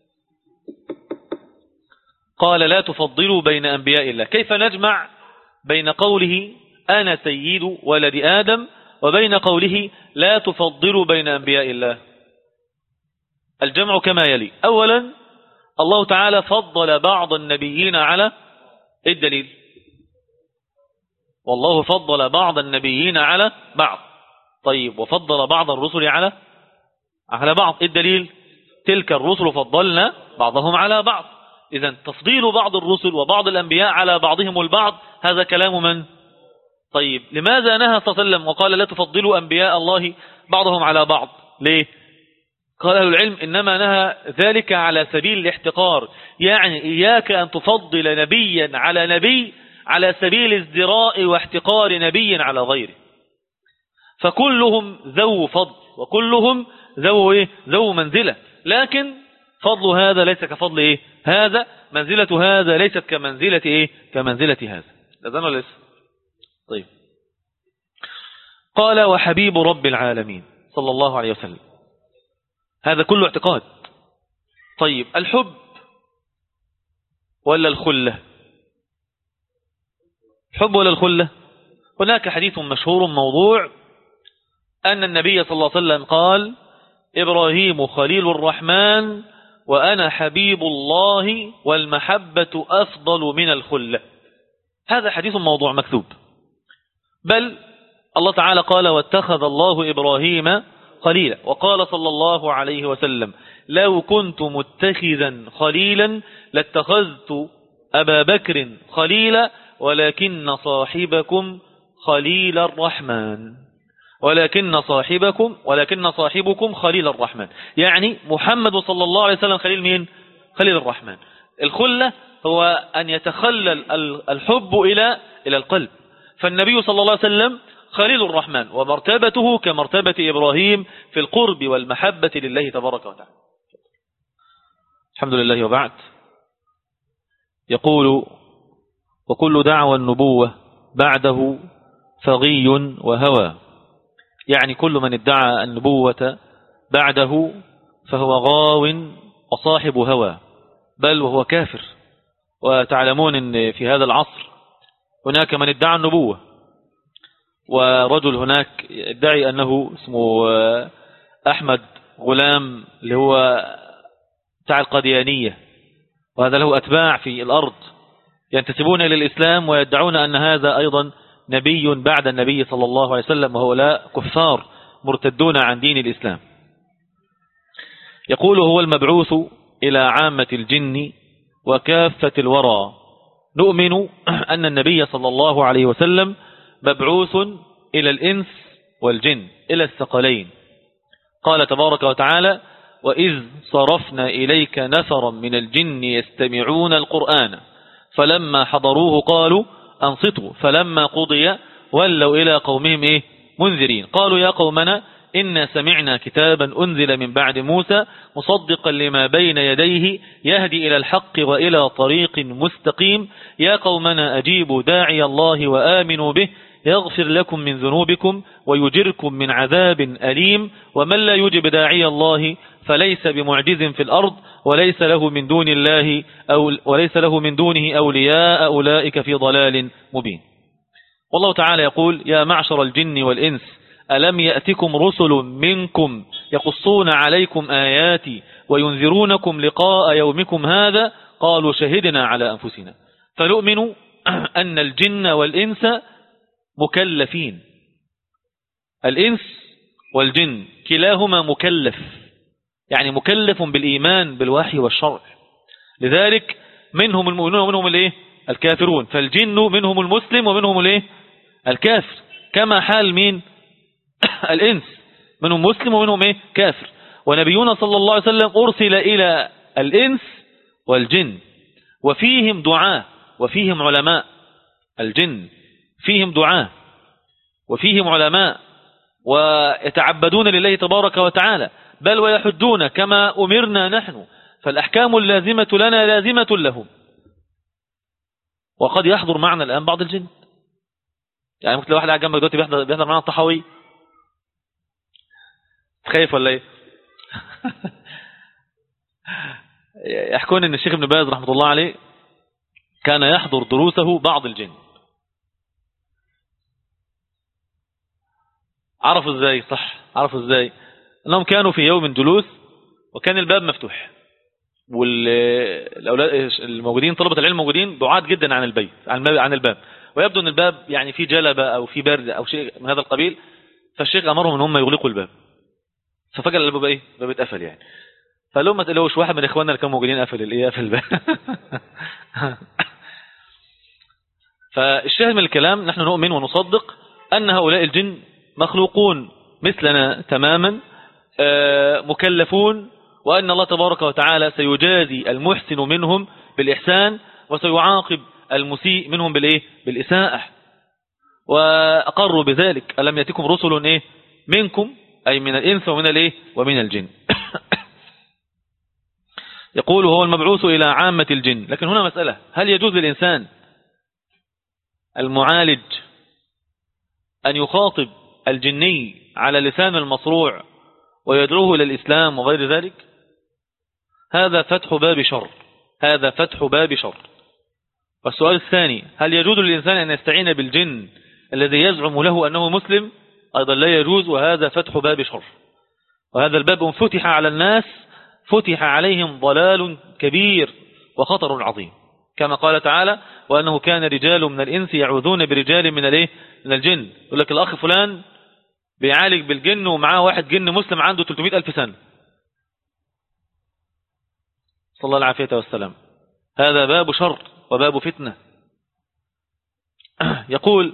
قال لا تفضلوا بين أنبياء الله. كيف نجمع بين قوله أنا سيد ولد آدم وبين قوله لا تفضلوا بين أنبياء الله؟ الجمع كما يلي. أولا الله تعالى فضل بعض النبيين على الدليل، والله فضل بعض النبيين على بعض. طيب وفضل بعض الرسل على على بعض، الدليل تلك الرسل فضلنا بعضهم على بعض. إذن تفضيل بعض الرسل وبعض الأنبياء على بعضهم البعض هذا كلام من؟ طيب لماذا نهى صلى الله عليه وسلم وقال لا تفضلوا أنبياء الله بعضهم على بعض؟ ليه؟ قال أهل العلم إنما نهى ذلك على سبيل الاحتقار، يعني إياك أن تفضل نبيا على نبي على سبيل ازدراء واحتقار نبي على غيره، فكلهم ذو فضل وكلهم ذو إيه؟ ذو منزلة، لكن فضل هذا ليس كفضل إيه؟ هذا، منزلة هذا ليست كمنزلة إيه؟ كمنزلة هذا. لذلك ولا لسه؟ طيب قال وحبيب رب العالمين صلى الله عليه وسلم، هذا كله اعتقاد. طيب الحب ولا الخلة؟ الحب ولا الخلة؟ هناك حديث مشهور موضوع أن النبي صلى الله عليه وسلم قال إبراهيم خليل الرحمن وأنا حبيب الله والمحبة أفضل من الخلة. هذا حديث موضوع مكذوب، بل الله تعالى قال واتخذ الله إبراهيم خليلا، وقال صلى الله عليه وسلم لو كنت متخذا خليلا لاتخذت أبا بكر خليلا ولكن صاحبكم خليل الرحمن ولكن صاحبكم ولكن صاحبكم خليل الرحمن، يعني محمد صلى الله عليه وسلم خليل مين؟ خليل الرحمن. الخلة هو أن يتخلل الحب إلى إلى القلب، فالنبي صلى الله عليه وسلم خليل الرحمن ومرتبته كمرتبة إبراهيم في القرب والمحبة لله تبارك وتعالى. الحمد لله. وبعد، يقول وكل دعوى النبوة بعده فغي وهوى، يعني كل من ادعى النبوة بعده فهو غاو وصاحب هوى، بل وهو كافر. وتعلمون أن في هذا العصر هناك من ادعى النبوة، ورجل هناك يدعي أنه اسمه أحمد غلام اللي هو بتاع القديانية، وهذا له أتباع في الأرض ينتسبون إلى الإسلام ويدعون أن هذا أيضا نبي بعد النبي صلى الله عليه وسلم، وهؤلاء كفار مرتدون عن دين الإسلام. يقول هو المبعوث إلى عامة الجن وكافة الورى، نؤمن أن النبي صلى الله عليه وسلم مبعوث إلى الإنس والجن، إلى الثقلين. قال تبارك وتعالى وإذ صرفنا إليك نفرا من الجن يستمعون القرآن فلما حضروه قالوا أنصتوا فلما قضي ولوا إلى قومهم إيه؟ منذرين. قالوا يا قومنا إنا سمعنا كتابا أنزل من بعد موسى مصدقا لما بين يديه يهدي إلى الحق وإلى طريق مستقيم يا قومنا أجيبوا داعي الله وآمنوا به يغفر لكم من ذنوبكم ويجركم من عذاب أليم ومن لا يجب داعي الله فليس بمعجز في الأرض وليس له من دون الله أو وليس له من دونه أولياء أولئك في ضلال مبين. والله تعالى يقول يا معشر الجن والإنس ألم يأتكم رسل منكم يقصون عليكم آياتي وينذرونكم لقاء يومكم هذا قالوا شهدنا على أنفسنا. فنؤمن أن الجن والإنس مكلفين، الإنس والجن كلاهما مكلف، يعني مكلف بالإيمان بالوحي والشرع، لذلك منهم المؤمنون ومنهم الايه الكافرون، فالجن منهم المسلم ومنهم الايه الكافر، كما حال مين الإنس منهم مسلم ومنهم ايه كافر. ونبينا صلى الله عليه وسلم أرسل إلى الإنس والجن، وفيهم دعاة وفيهم علماء. الجن فيهم دعاة وفيهم علماء ويتعبدون لله تبارك وتعالى، بل ويحدون كما أمرنا نحن، فالأحكام اللازمة لنا لازمة لهم. وقد يحضر معنا الآن بعض الجن، يعني ممكن لو واحد قاعد جنبك دلوقتي بيحضر, بيحضر معنا الطحاوي، خايف ولا ايه؟ يحكون ان الشيخ ابن باز رحمة الله عليه كان يحضر دروسه بعض الجن. عرفوا ازاي؟ صح، عرفوا ازاي؟ انهم كانوا في يوم جلوس وكان الباب مفتوح، والاولاد الموجودين طلبة العلم موجودين بعاد جدا عن البيت عن الباب، ويبدو ان الباب يعني في جلبة او في برد او شيء من هذا القبيل، فالشيخ امرهم ان هم يغلقوا الباب، ففجأة الباب ايه؟ الباب اتقفل يعني. فقال لهم ما تقلقوش، واحد من اخواننا اللي كانوا موجودين قفل الايه؟ قفل الباب. فالشاهد من الكلام نحن نؤمن ونصدق ان هؤلاء الجن مخلوقون مثلنا تماما، مكلفون، وأن الله تبارك وتعالى سيجازي المحسن منهم بالإحسان وسيعاقب المسيء منهم بالإيه؟ بالإساءة. وأقروا بذلك، ألم يأتكم رسل إيه؟ منكم، أي من الإنس ومن الإيه؟ ومن الجن. يقول هو المبعوث إلى عامة الجن. لكن هنا مسألة، هل يجوز للإنسان المعالج أن يخاطب الجني على لسان المصروع ويدعوه إلى الإسلام وغير ذلك؟ هذا فتح باب شر، هذا فتح باب شر. والسؤال الثاني، هل يجوز للإنسان أن يستعين بالجن الذي يزعم له أنه مسلم؟ أيضا لا يجوز، وهذا فتح باب شر. وهذا الباب ان فتح على الناس فتح عليهم ضلال كبير وخطر عظيم، كما قال تعالى وأنه كان رجال من الإنس يعوذون برجال من الايه؟ من الجن. يقول لك الأخ فلان بيعالج بالجن ومعاه واحد جن مسلم عنده ثلاثمائة ألف سنة، صلى الله العافية والسلام. هذا باب شر وباب فتنة. يقول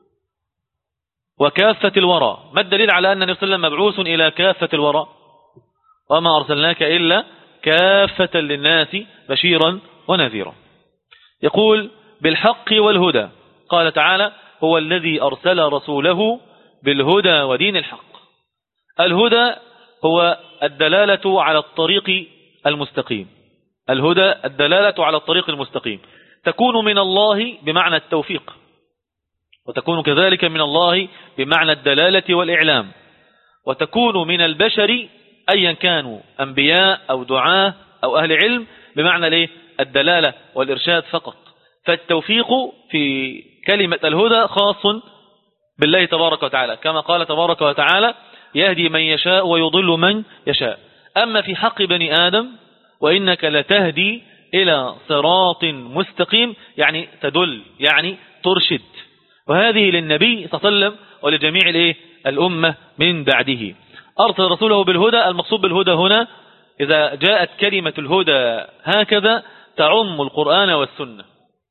وكافة الورى. ما الدليل على أن النبي صلى الله عليه وسلم مبعوث إلى كافة الورى؟ وما أرسلناك إلا كافة للناس بشيرا ونذيرا. يقول بالحق والهدى. قال تعالى هو الذي أرسل رسوله بالهدى ودين الحق. الهدى هو الدلالة على الطريق المستقيم، الهدى الدلالة على الطريق المستقيم، تكون من الله بمعنى التوفيق، وتكون كذلك من الله بمعنى الدلالة والإعلام، وتكون من البشر أيا كانوا أنبياء أو دعاة أو أهل علم بمعنى ليه؟ الدلالة والإرشاد فقط. فالتوفيق في كلمة الهدى خاص بالله تبارك وتعالى، كما قال تبارك وتعالى يهدي من يشاء ويضل من يشاء. أما في حق بني آدم وإنك لتهدي إلى صراط مستقيم، يعني تدل، يعني ترشد، وهذه للنبي صلى الله عليه وسلم ولجميع الإيه؟ الأمة من بعده. أرسل رسوله بالهدى. المقصود بالهدى هنا إذا جاءت كلمة الهدى هكذا تعم القرآن والسنة،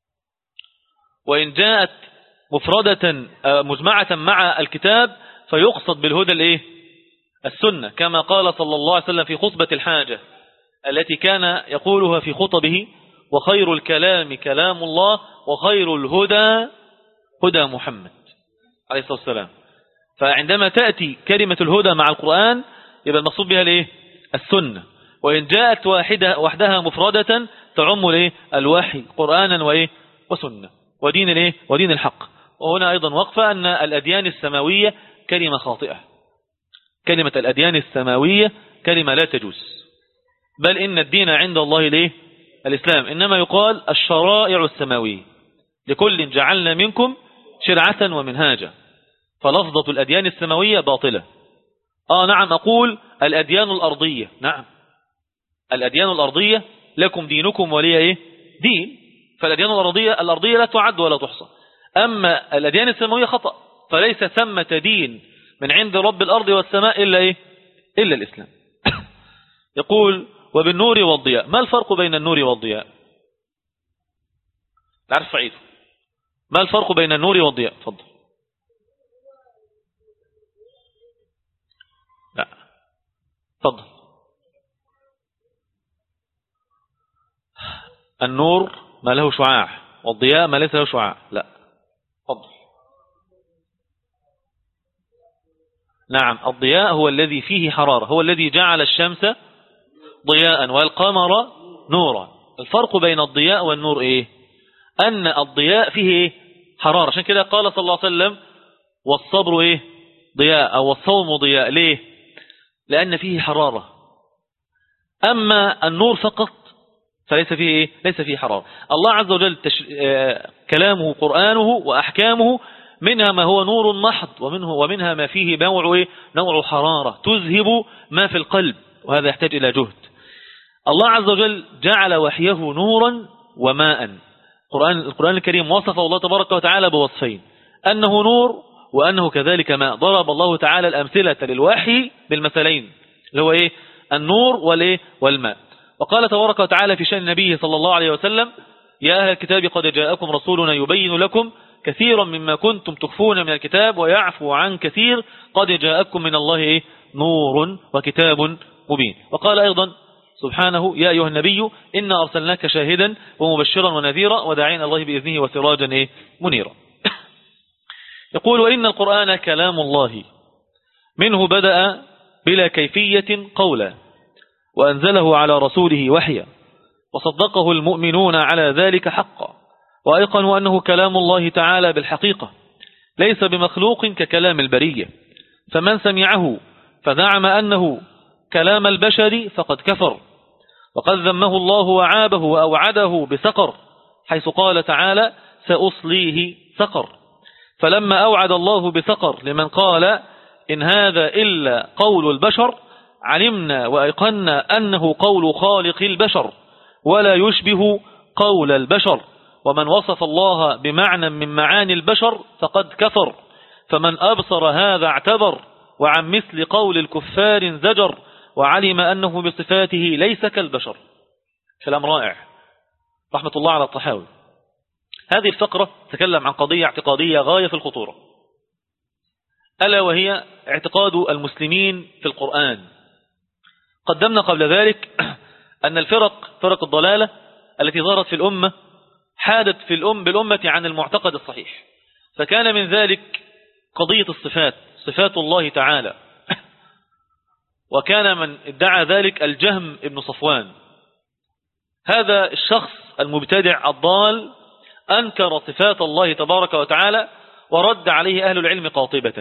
وإن جاءت مفردة مجمعة مع الكتاب فيقصد بالهدى الإيه؟ السنة، كما قال صلى الله عليه وسلم في خطبة الحاجة التي كان يقولها في خطبه وخير الكلام كلام الله وخير الهدى هدى محمد عليه الصلاة والسلام. فعندما تأتي كلمة الهدى مع القرآن يبقى المقصود بها الايه؟ السنة. وإن جاءت واحدة وحدها مفردة تعم الايه؟ الوحي قرآنا وايه؟ وسنة ودين الايه؟ ودين الحق. وهنا أيضا وقفة أن الأديان السماوية كلمة خاطئة، كلمة الأديان السماوية كلمة لا تجوز، بل إن الدين عند الله الايه؟ الإسلام. إنما يقال الشرائع السماوية، لكل جعلنا منكم شرعة ومنهاجا. فلفظة الأديان السماوية باطلة. آه نعم أقول الأديان الأرضية، نعم الأديان الأرضية لكم دينكم ولي إيه؟ دين. فالأديان الأرضية الأرضية لا تعد ولا تحصى. أما الأديان السماوية خطأ، فليس ثمة دين من عند رب الأرض والسماء إلا إيه؟ إلا الإسلام. يقول وبالنور والضياء. ما الفرق بين النور والضياء؟ العرف سعيد، ما الفرق بين النور والضياء؟ تفضل. لا تفضل. النور ما له شعاع والضياء ما ليس له شعاع. لا تفضل. نعم، الضياء هو الذي فيه حرارة، هو الذي جعل الشمس ضياء والقمر نورا. الفرق بين الضياء والنور إيه؟ أن الضياء فيه إيه؟ حرارة. عشان كده قال صلى الله عليه وسلم والصبر إيه؟ ضياء، أو الصوم ضياء. ليه؟ لأن فيه حرارة. أما النور فقط فليس فيه إيه؟ ليس فيه حرارة. الله عز وجل تش... آه... كلامه قرآنه وأحكامه منها ما هو نور محض، ومنه ومنها ما فيه نوع إيه؟ نوع حرارة تذهب ما في القلب، وهذا يحتاج إلى جهد. الله عز وجل جعل وحيه نورا وماء. القرآن, القرآن الكريم وصف الله تبارك وتعالى بوصفين، أنه نور وأنه كذلك ماء. ضرب الله تعالى الأمثلة للوحي بالمثلين اللي هو إيه؟ النور والإيه؟ والماء. وقال تبارك وتعالى في شأن النبي صلى الله عليه وسلم يا أهل الكتاب قد جاءكم رسولنا يبين لكم كثيرا مما كنتم تخفون من الكتاب ويعفو عن كثير قد جاءكم من الله إيه؟ نور وكتاب مبين. وقال أيضا سبحانه يا أيها النبي إنا أرسلناك شاهدا ومبشرا ونذيرا وداعيا الله بإذنه وسراجا إيه؟ منيرا. يقول وإن القرآن كلام الله منه بدأ بلا كيفية قولا وأنزله على رسوله وحيا وصدقه المؤمنون على ذلك حقا وأيقنوا أنه كلام الله تعالى بالحقيقة ليس بمخلوق ككلام البرية، فمن سمعه فزعم أنه كلام البشر فقد كفر، وقد ذمه الله وعابه وأوعده بسقر حيث قال تعالى سأصليه سقر. فلما أوعد الله بسقر لمن قال إن هذا إلا قول البشر علمنا وأيقنا أنه قول خالق البشر ولا يشبه قول البشر، ومن وصف الله بمعنى من معاني البشر فقد كفر، فمن أبصر هذا اعتبر وعن مثل قول الكفار زجر وعلم أنه بصفاته ليس كالبشر. كلام رائع رحمة الله على الطحاوي. هذه الفقرة تكلم عن قضية اعتقادية غاية في الخطورة، ألا وهي اعتقاد المسلمين في القرآن. قدمنا قبل ذلك أن الفرق فرق الضلالة التي ظهرت في الأمة حادت في الأم بالأمة عن المعتقد الصحيح، فكان من ذلك قضية الصفات، صفات الله تعالى. وكان من ادعى ذلك الجهم ابن صفوان. هذا الشخص المبتدع الضال أنكر صفات الله تبارك وتعالى ورد عليه أهل العلم قاطبة.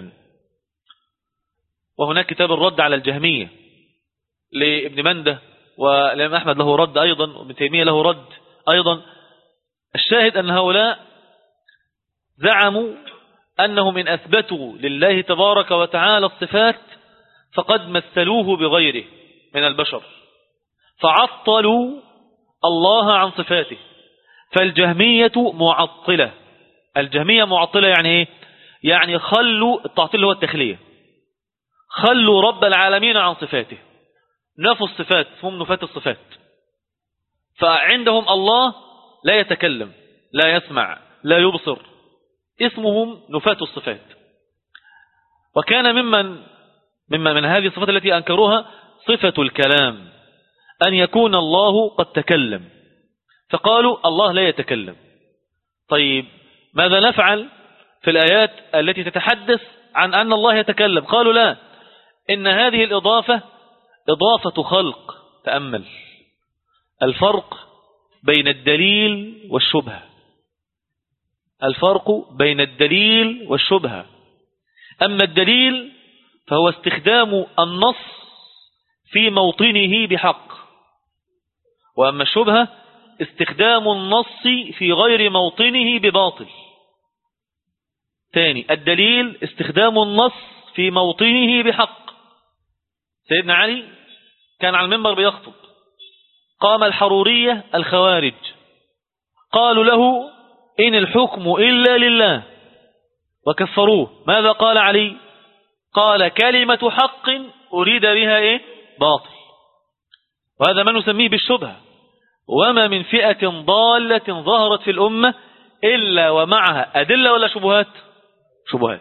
وهناك كتاب الرد على الجهمية لابن منده، والإمام أحمد له رد أيضا، وابن تيمية له رد أيضا. الشاهد أن هؤلاء زعموا أنهم إن أثبتوا لله تبارك وتعالى الصفات فقد مثلوه بغيره من البشر، فعطلوا الله عن صفاته. فالجهمية معطلة. الجهمية معطلة يعني إيه؟ يعني خلوا التعطيل هو التخلية، خلوا رب العالمين عن صفاته، نفوا الصفات، هم نفاة الصفات. فعندهم الله لا يتكلم لا يسمع لا يبصر، اسمهم نفاة الصفات. وكان ممن مما من هذه الصفات التي أنكروها صفة الكلام، أن يكون الله قد تكلم، فقالوا الله لا يتكلم. طيب ماذا نفعل في الآيات التي تتحدث عن أن الله يتكلم؟ قالوا لا، إن هذه الإضافة إضافة خلق. تأمل الفرق بين الدليل والشبهة، الفرق بين الدليل والشبهة. أما الدليل فهو استخدام النص في موطنه بحق، وأما الشبهة استخدام النص في غير موطنه بباطل. ثاني، الدليل استخدام النص في موطنه بحق. سيدنا علي كان على المنبر بيخطب، قام الحرورية الخوارج قالوا له إن الحكم إلا لله وكفروه. ماذا قال علي؟ قال كلمة حق أريد بها إيه؟ باطل. وهذا ما نسميه بالشبهة. وما من فئة ضالة ظهرت في الأمة إلا ومعها أدلة ولا شبهات؟ شبهات.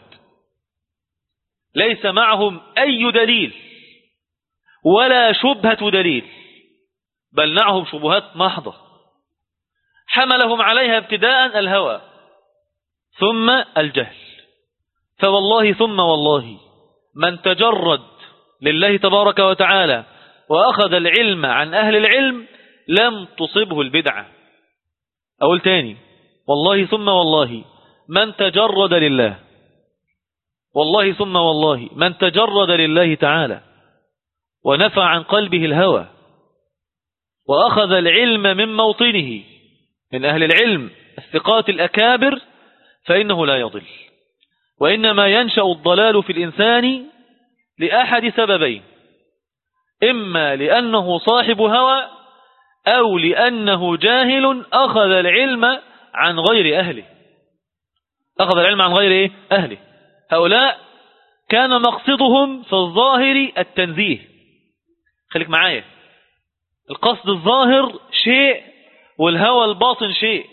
ليس معهم أي دليل ولا شبهة دليل، بل معهم شبهات محضة حملهم عليها ابتداء الهوى ثم الجهل. فوالله ثم والله من تجرد لله تبارك وتعالى وأخذ العلم عن أهل العلم لم تصبه البدعة. أقول تاني، والله ثم والله من تجرد لله، والله ثم والله من تجرد لله تعالى ونفع عن قلبه الهوى وأخذ العلم من موطنه من أهل العلم الثقات الأكابر فإنه لا يضل. وإنما ينشأ الضلال في الإنسان لأحد سببين: إما لأنه صاحب هوى، أو لأنه جاهل أخذ العلم عن غير أهله. أخذ العلم عن غير إيه؟ أهله. هؤلاء كان مقصدهم في الظاهر التنزيه. خليك معايا، القصد الظاهر شيء والهوى الباطن شيء.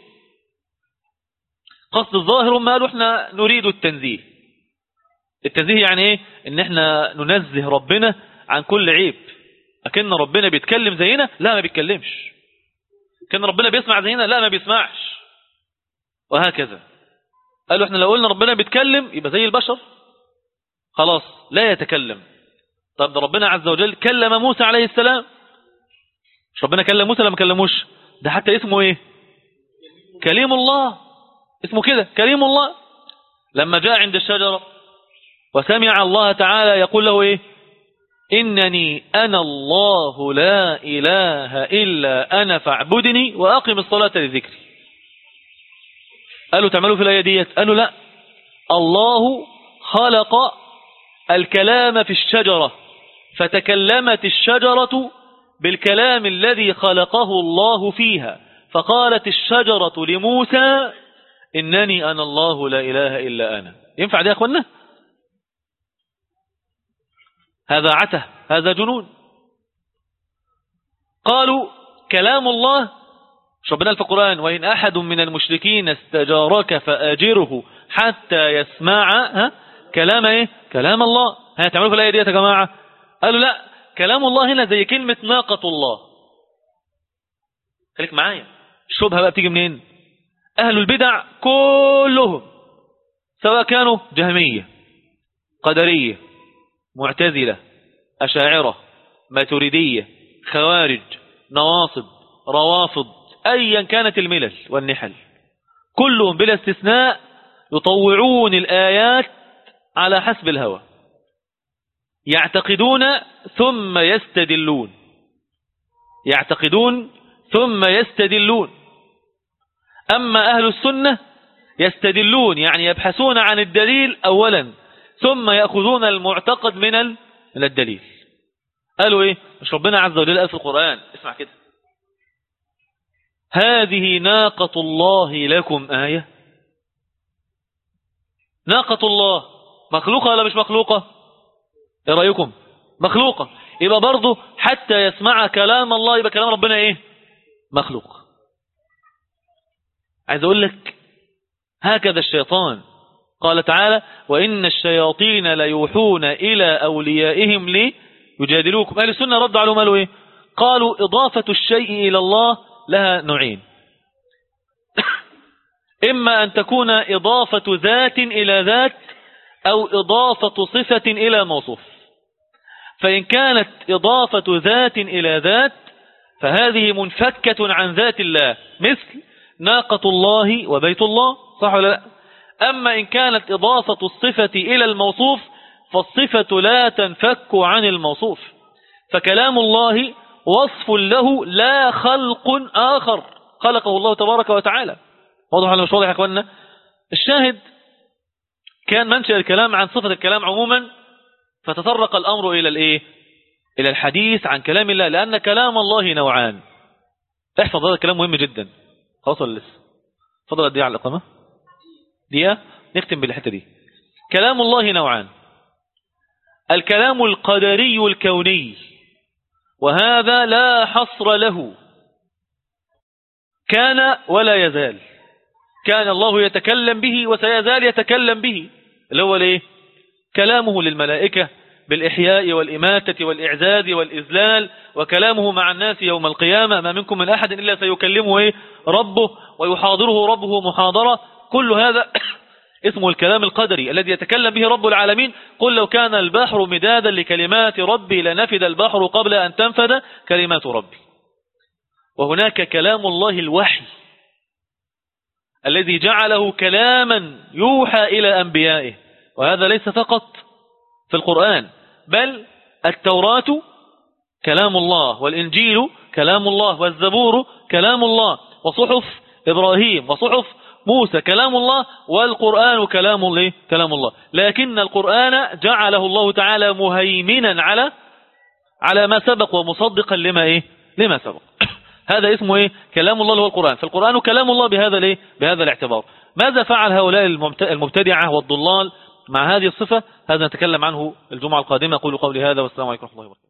قصد الظاهر هم قالوا احنا نريد التنزيه. التنزيه يعني ايه؟ ان احنا ننزه ربنا عن كل عيب. لكن ربنا بيتكلم زينا؟ لا، ما بيتكلمش. كان ربنا بيسمع زينا؟ لا، ما بيسمعش. وهكذا قالوا احنا لو قلنا ربنا بيتكلم يبقى زي البشر، خلاص لا يتكلم. طب ده ربنا عز وجل كلم موسى عليه السلام، مش ربنا كلم موسى لما كلموش؟ ده حتى اسمه ايه؟ كليم الله، اسمه كده كليم الله. لما جاء عند الشجرة وسمع الله تعالى يقول له ايه؟ إنني أنا الله لا إله إلا أنا فاعبدني وأقم الصلاة لذكري. قالوا تعملوا في الآية ديت؟ قالوا لا، الله خلق الكلام في الشجرة فتكلمت الشجرة بالكلام الذي خلقه الله فيها، فقالت الشجرة لموسى إنني أنا الله لا إله إلا أنا. ينفع ده يا أخوانا؟ هذا عته، هذا جنون. قالوا كلام الله، مش ربنا في القرآن وإن أحد من المشركين استجارك فأجره حتى يسمع ها كلام إيه؟ كلام الله. هتعملوا في الآية دي يا جماعة؟ قالوا لا، كلام الله هنا زي كلمة ناقة الله. خليك معايا، الشبهة بقى بتيجي منين؟ أهل البدع كلهم سواء كانوا جهمية، قدرية، معتزلة، أشاعرة، ماتريدية، خوارج، نواصب، روافض، أيا كانت الملل والنحل، كلهم بلا استثناء يطوعون الآيات على حسب الهوى، يعتقدون ثم يستدلون، يعتقدون ثم يستدلون. أما أهل السنة يستدلون، يعني يبحثون عن الدليل أولا ثم يأخذون المعتقد من من الدليل. قالوا إيه؟ مش ربنا عز وجل قال في القرآن، اسمع كده: هذه ناقة الله لكم آية. ناقة الله مخلوقة ولا مش مخلوقة؟ ايه رأيكم؟ مخلوقة. يبقى برضو حتى يسمع كلام الله يبقى كلام ربنا ايه؟ مخلوق. عايز اقول لك هكذا الشيطان. قال تعالى: وإن الشياطين ليوحون إلى أوليائهم ليجادلوكم. أهل السنة رد عليهم قالوا إيه؟ قالوا إضافة الشيء إلى الله لها نوعين: إما أن تكون إضافة ذات إلى ذات، أو إضافة صفة إلى موصوف. فإن كانت إضافة ذات إلى ذات فهذه منفكة عن ذات الله، مثل ناقة الله وبيت الله، صح ولا لا؟ أما إن كانت إضافة الصفة إلى الموصوف فالصفة لا تنفك عن الموصوف، فكلام الله وصف له لا خلق آخر خلقه الله تبارك وتعالى. واضح ولا مش واضح يا أخوانا؟ الشاهد كان منشأ الكلام عن صفة الكلام عموما، فتطرق الأمر إلى الإيه؟ إلى الحديث عن كلام الله، لأن كلام الله نوعان. احفظ هذا الكلام مهم جدا. خلاص ولا لسه؟ فضل قد ايه على الإقامة؟ دقيقة نختم بالحتة دي. كلام الله نوعان: الكلام القدري الكوني، وهذا لا حصر له، كان ولا يزال، كان الله يتكلم به وسيزال يتكلم به، اللي هو ليه؟ كلامه للملائكة بالإحياء والإماتة والإعزاز والإذلال، وكلامه مع الناس يوم القيامة: ما منكم من أحد إلا سيكلمه إيه؟ ربه، ويحاضره ربه محاضرة. كل هذا اسمه الكلام القدري الذي يتكلم به رب العالمين. قل لو كان البحر مدادا لكلمات ربي لنفد البحر قبل أن تنفد كلمات ربي. وهناك كلام الله الوحي الذي جعله كلاما يوحى إلى أنبيائه، وهذا ليس فقط في القرآن، بل التوراة كلام الله، والإنجيل كلام الله، والزبور كلام الله، وصحف إبراهيم وصحف موسى كلام الله، والقرآن كلام الله كلام الله. لكن القرآن جعله الله تعالى مهيمنا على على ما سبق ومصدقا لما إيه لما سبق. هذا اسمه إيه كلام الله اللي هو القرآن. فالقرآن كلام الله بهذا الإيه بهذا الاعتبار. ماذا فعل هؤلاء المبتدعة والضلال مع هذه الصفة؟ هذا نتكلم عنه الجمعة القادمة. أقول قولي هذا والسلام عليكم ورحمة الله وبركاته.